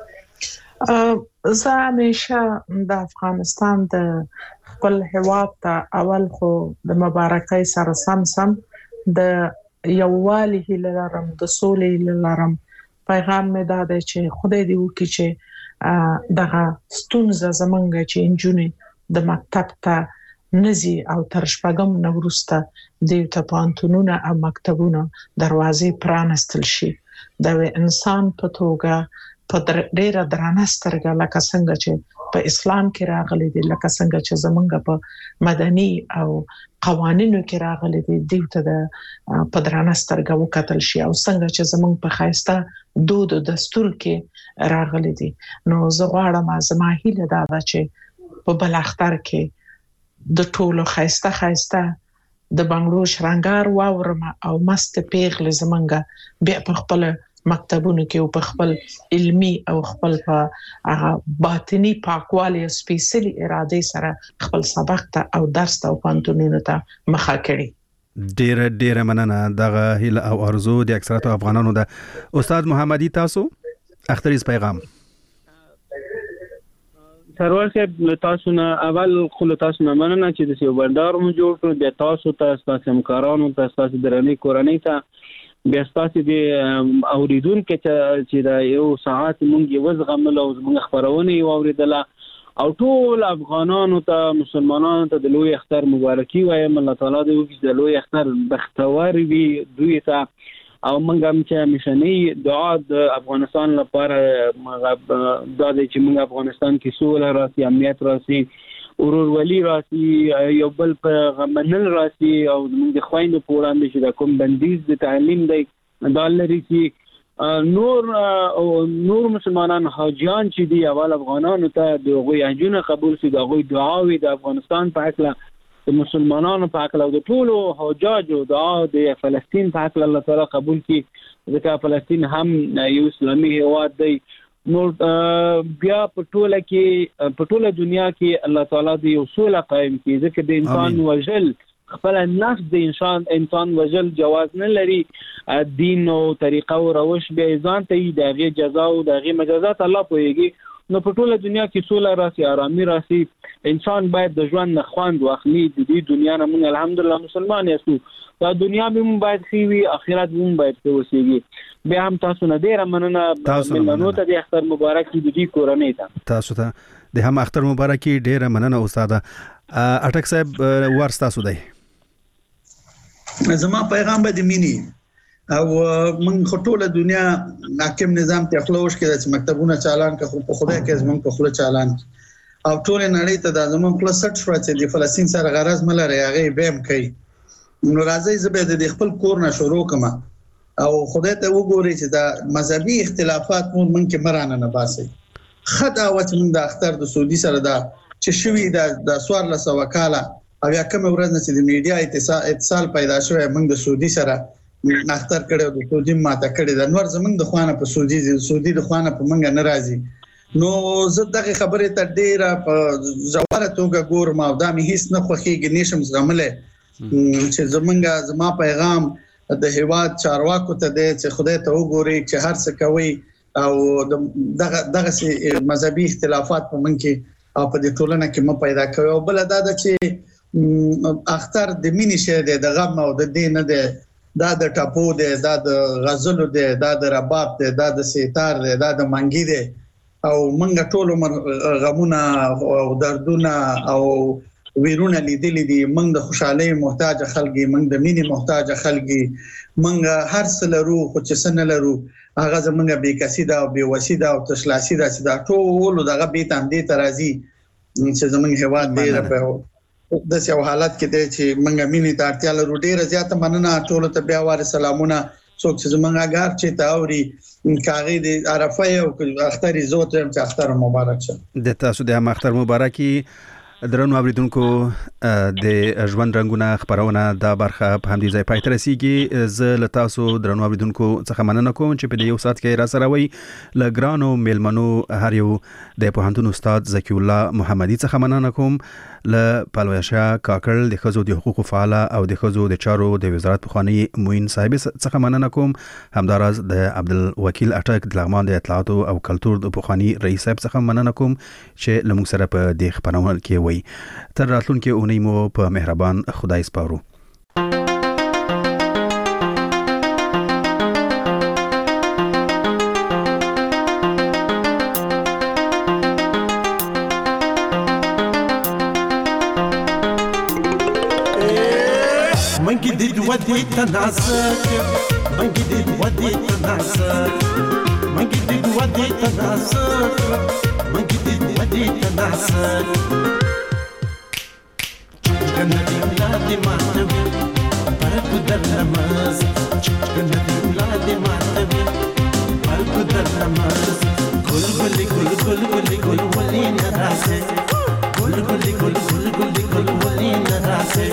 زه همیشه د افغانستان د خپل هواد ته اول خو د مبارکۍ سره سم د یووالي لرم د سولې لرم پیغام مې دا دی چې خدای دې وکړي چې دغه ستونزه زمونږ چې انجونې د مکتب ته نزي او تر شپږم نورسته د پانتونونو او مکتبونو دروازې پرانستل شي د انسان په توګه په ډیره درنه سترګه لکه څنګه چې په اسلام کې راغلي دي لکه څنګه چې زمونږ په مدني او قوانینو کې راغلي دي دته د په درنه سترګه وکتل شي او څنګه چې زمونږ په خاصه دود او دستور کې راغلي دي نو زه غواړم زما هیله دا ده چې په بل اختر کې د ټولو خاصه د بنگلور شرنګار واورم او مست پیغله زمنګ بیا په خپل مکتبونو کې او په خپل علمی او خپل په باطنی پاکوالي او سپیشلی اراده سره خپل سبق ته او درس ته او پانتونونو ته مخه کړي ډیره مننه دغه هیله او ارزو د اکثریت افغانانو د استاد محمدي تاسو اختریز پیغام سرور صاحب تاسو نه اول خو تاسو نه مننه چې د سیو بندر مو جوړ کړ بیا تاسو ته تاسو همکارانو ته تاسو درنې کورنۍ ته بیا تاسو د اوریدونکو چې دا یو ساعت مونږ یې وزغمل او مونږ خبرونه یې اوریدله او ټول افغانانو ته مسلمانانو ته د لوی اختر مبارکي وایم. الله تعالی دې وکړي د لوی اختر بختور وي دوی ته، او موږ هم چې همیشنی دعا د افغانستان لپاره دا دی چې موږ افغانستان کې سوله راسي، امنیت راسي، ورورولي راسي، یو بل په منل راسي، او موږ د خويندو په وړاندې چې د کوم بندیز د تعلیم دی دا لري چې نور مسلمانان حاجیان چې دی اول افغانانو ته د غوي اجونه قبول شي، د غوي دعاوي د افغانستان په اړه، د مسلمانانو په اړه، او د ټولو حجاجو دعا د فلسطین په اړه الله تعالی قبول کړي، ځکه فلسطین هم یو اسلامي هیواد دی. نو بیا په ټوله دنیا کې الله تعالی د یو سوله قائم کړي، ځکه د انسان وژل خپل نفس د انسان وژل جواز نه لري. دین او طریقه او روش به ځان ته د هغه جزا او د هغه مجازات الله پويږي. نو په ټوله دنیا کې سوله راسي، آرامي راسي. انسان باید د ژوند نه خوند واخلي. د دې دنیا نه موږ الحمدلله مسلمان یو، دا دنیا به موږ باید خي وي، آخرت موږ باید وسیږي. بیا هم تاسو نه ډیر مننه ملمنو ته د اختر مبارک دی د کورنۍ ته. تاسو ته د هم اختر مبارک ډیر مننه استاد اټک صاحب. ورستاسو دی زما پیغام به د مینی او من خټوله دنیا حاکم نظام ته خلوش کړي چې مکتبونه چالان کړي، په خدای کې زمون په خله چالان او ټول نړۍ ته د زمون خپل سټ شو چې د فلسطین سره غرض ملره هغه بهم کوي. نو راځي زبې د خپل کور نه شروع کما او خدای ته وګوري چې د مذهبي اختلافات مون کې مرانه نه باسي. خدا وت من د اختر د سعودي سره دا چې شوی د سوار له سوکاله او یا کوم ورځ چې د میډیا اتصال پیدا شوی موږ د سعودي سره اختر کړو، د سعودي ماته کړی د نور زمنګ د خوانه په سعودي د خوانه په منګه ناراضي. نو زه دغه خبره ته ډیره په زواره توګه ګورم او دا مې هیڅ نه خوخيږي نشم زغمله چې زما پیغام د هیواد چارواکو ته دی چې خدای ته وګوري چې هر څه کوي او دغه مذهبي اختلافات په من کې او په دې ټولنه کې م پیدا کوي. او بل دا چې اختر د مینې شه دی، د غم او د دین نه دی، دا د ټاپو دی، دا د غزلو دی، دا د رباب دی، دا د سیتار دی، دا د منګي دی. او منګه ټول غمونه او دردونه او ویرونه لیدلې دي. منګ د خوشحالي محتاج خلګي، منګ د مینې محتاج خلګي، منګ هر څه لرو خو چې سن لرو هغه زمونږ بې کسي دا او بې وسي دا او تشلاسي دا چې دا ټول دغه به تام دي ترازی چې زمونږ هیواد ډیر په د یو حالت کې دی چې منګه مینې ته اړتیا لرو. ډیره زیاته مننه ټول ته بیا واره سلامونه. څوک چې زمونږ اګار چې تاوري کاغی د عرفه او اختر زوت هم چې اختر مبارک شه. د تاسو د هم اختر مبارکي. درنو اوریدونکو د ژوند رنگونه خبرونه دا برخه په همدې ځای پای ته رسیږي. زه له تاسو درنو اوریدونکو څخه مننه کوم چې په یو ساعت کې را سره وي. ل ګرانو میلمنو هر یو د پوهنتون استاد زکی الله محمدي څخه مننه کوم. ل پالوشا کاکړ د خزو د حقوقو فعال او د خزو د چارو د وزارت پخوانی موین صاحب څخه مننه کوم. همداراز د عبدالوکیل اټک د لغمان د اطلاعات او کلتور د پخوانی رئیس صاحب څخه مننه کوم چې لمون سره په د خبرونه کې تر راتلونکي اونۍ مو په مهربان خدای سپارو. منګي دې ودی تناسک، منګي دې ودی تناسک، منګي دې ودی تناسک، منګي دې ودی تناسک. جنتي ولادي ماتوي برق در نماز، جنتي ولادي ماتوي برق در نماز. گل گلی گل گل گلی گل ولی نراسه، گل گلی گل گل گلی گل ولی نراسه.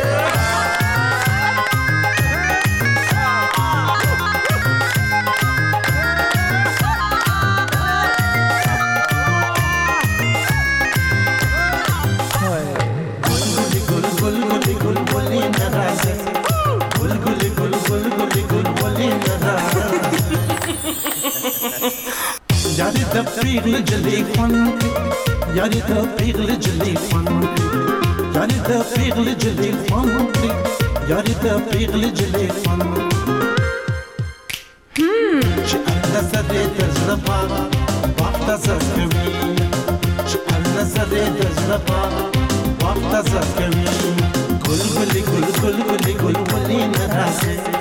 یاری د پیغل جلی خوان، یاری د پیغل جلی خوان، یاری د پیغل جلی خوان، یاری د پیغل جلی خوان. چې الله سره د زړه وخت زکوي، چې الله سره د زړه په وخت زکوي ګل ګل ګل ګل ګل ګل ګل نه راځي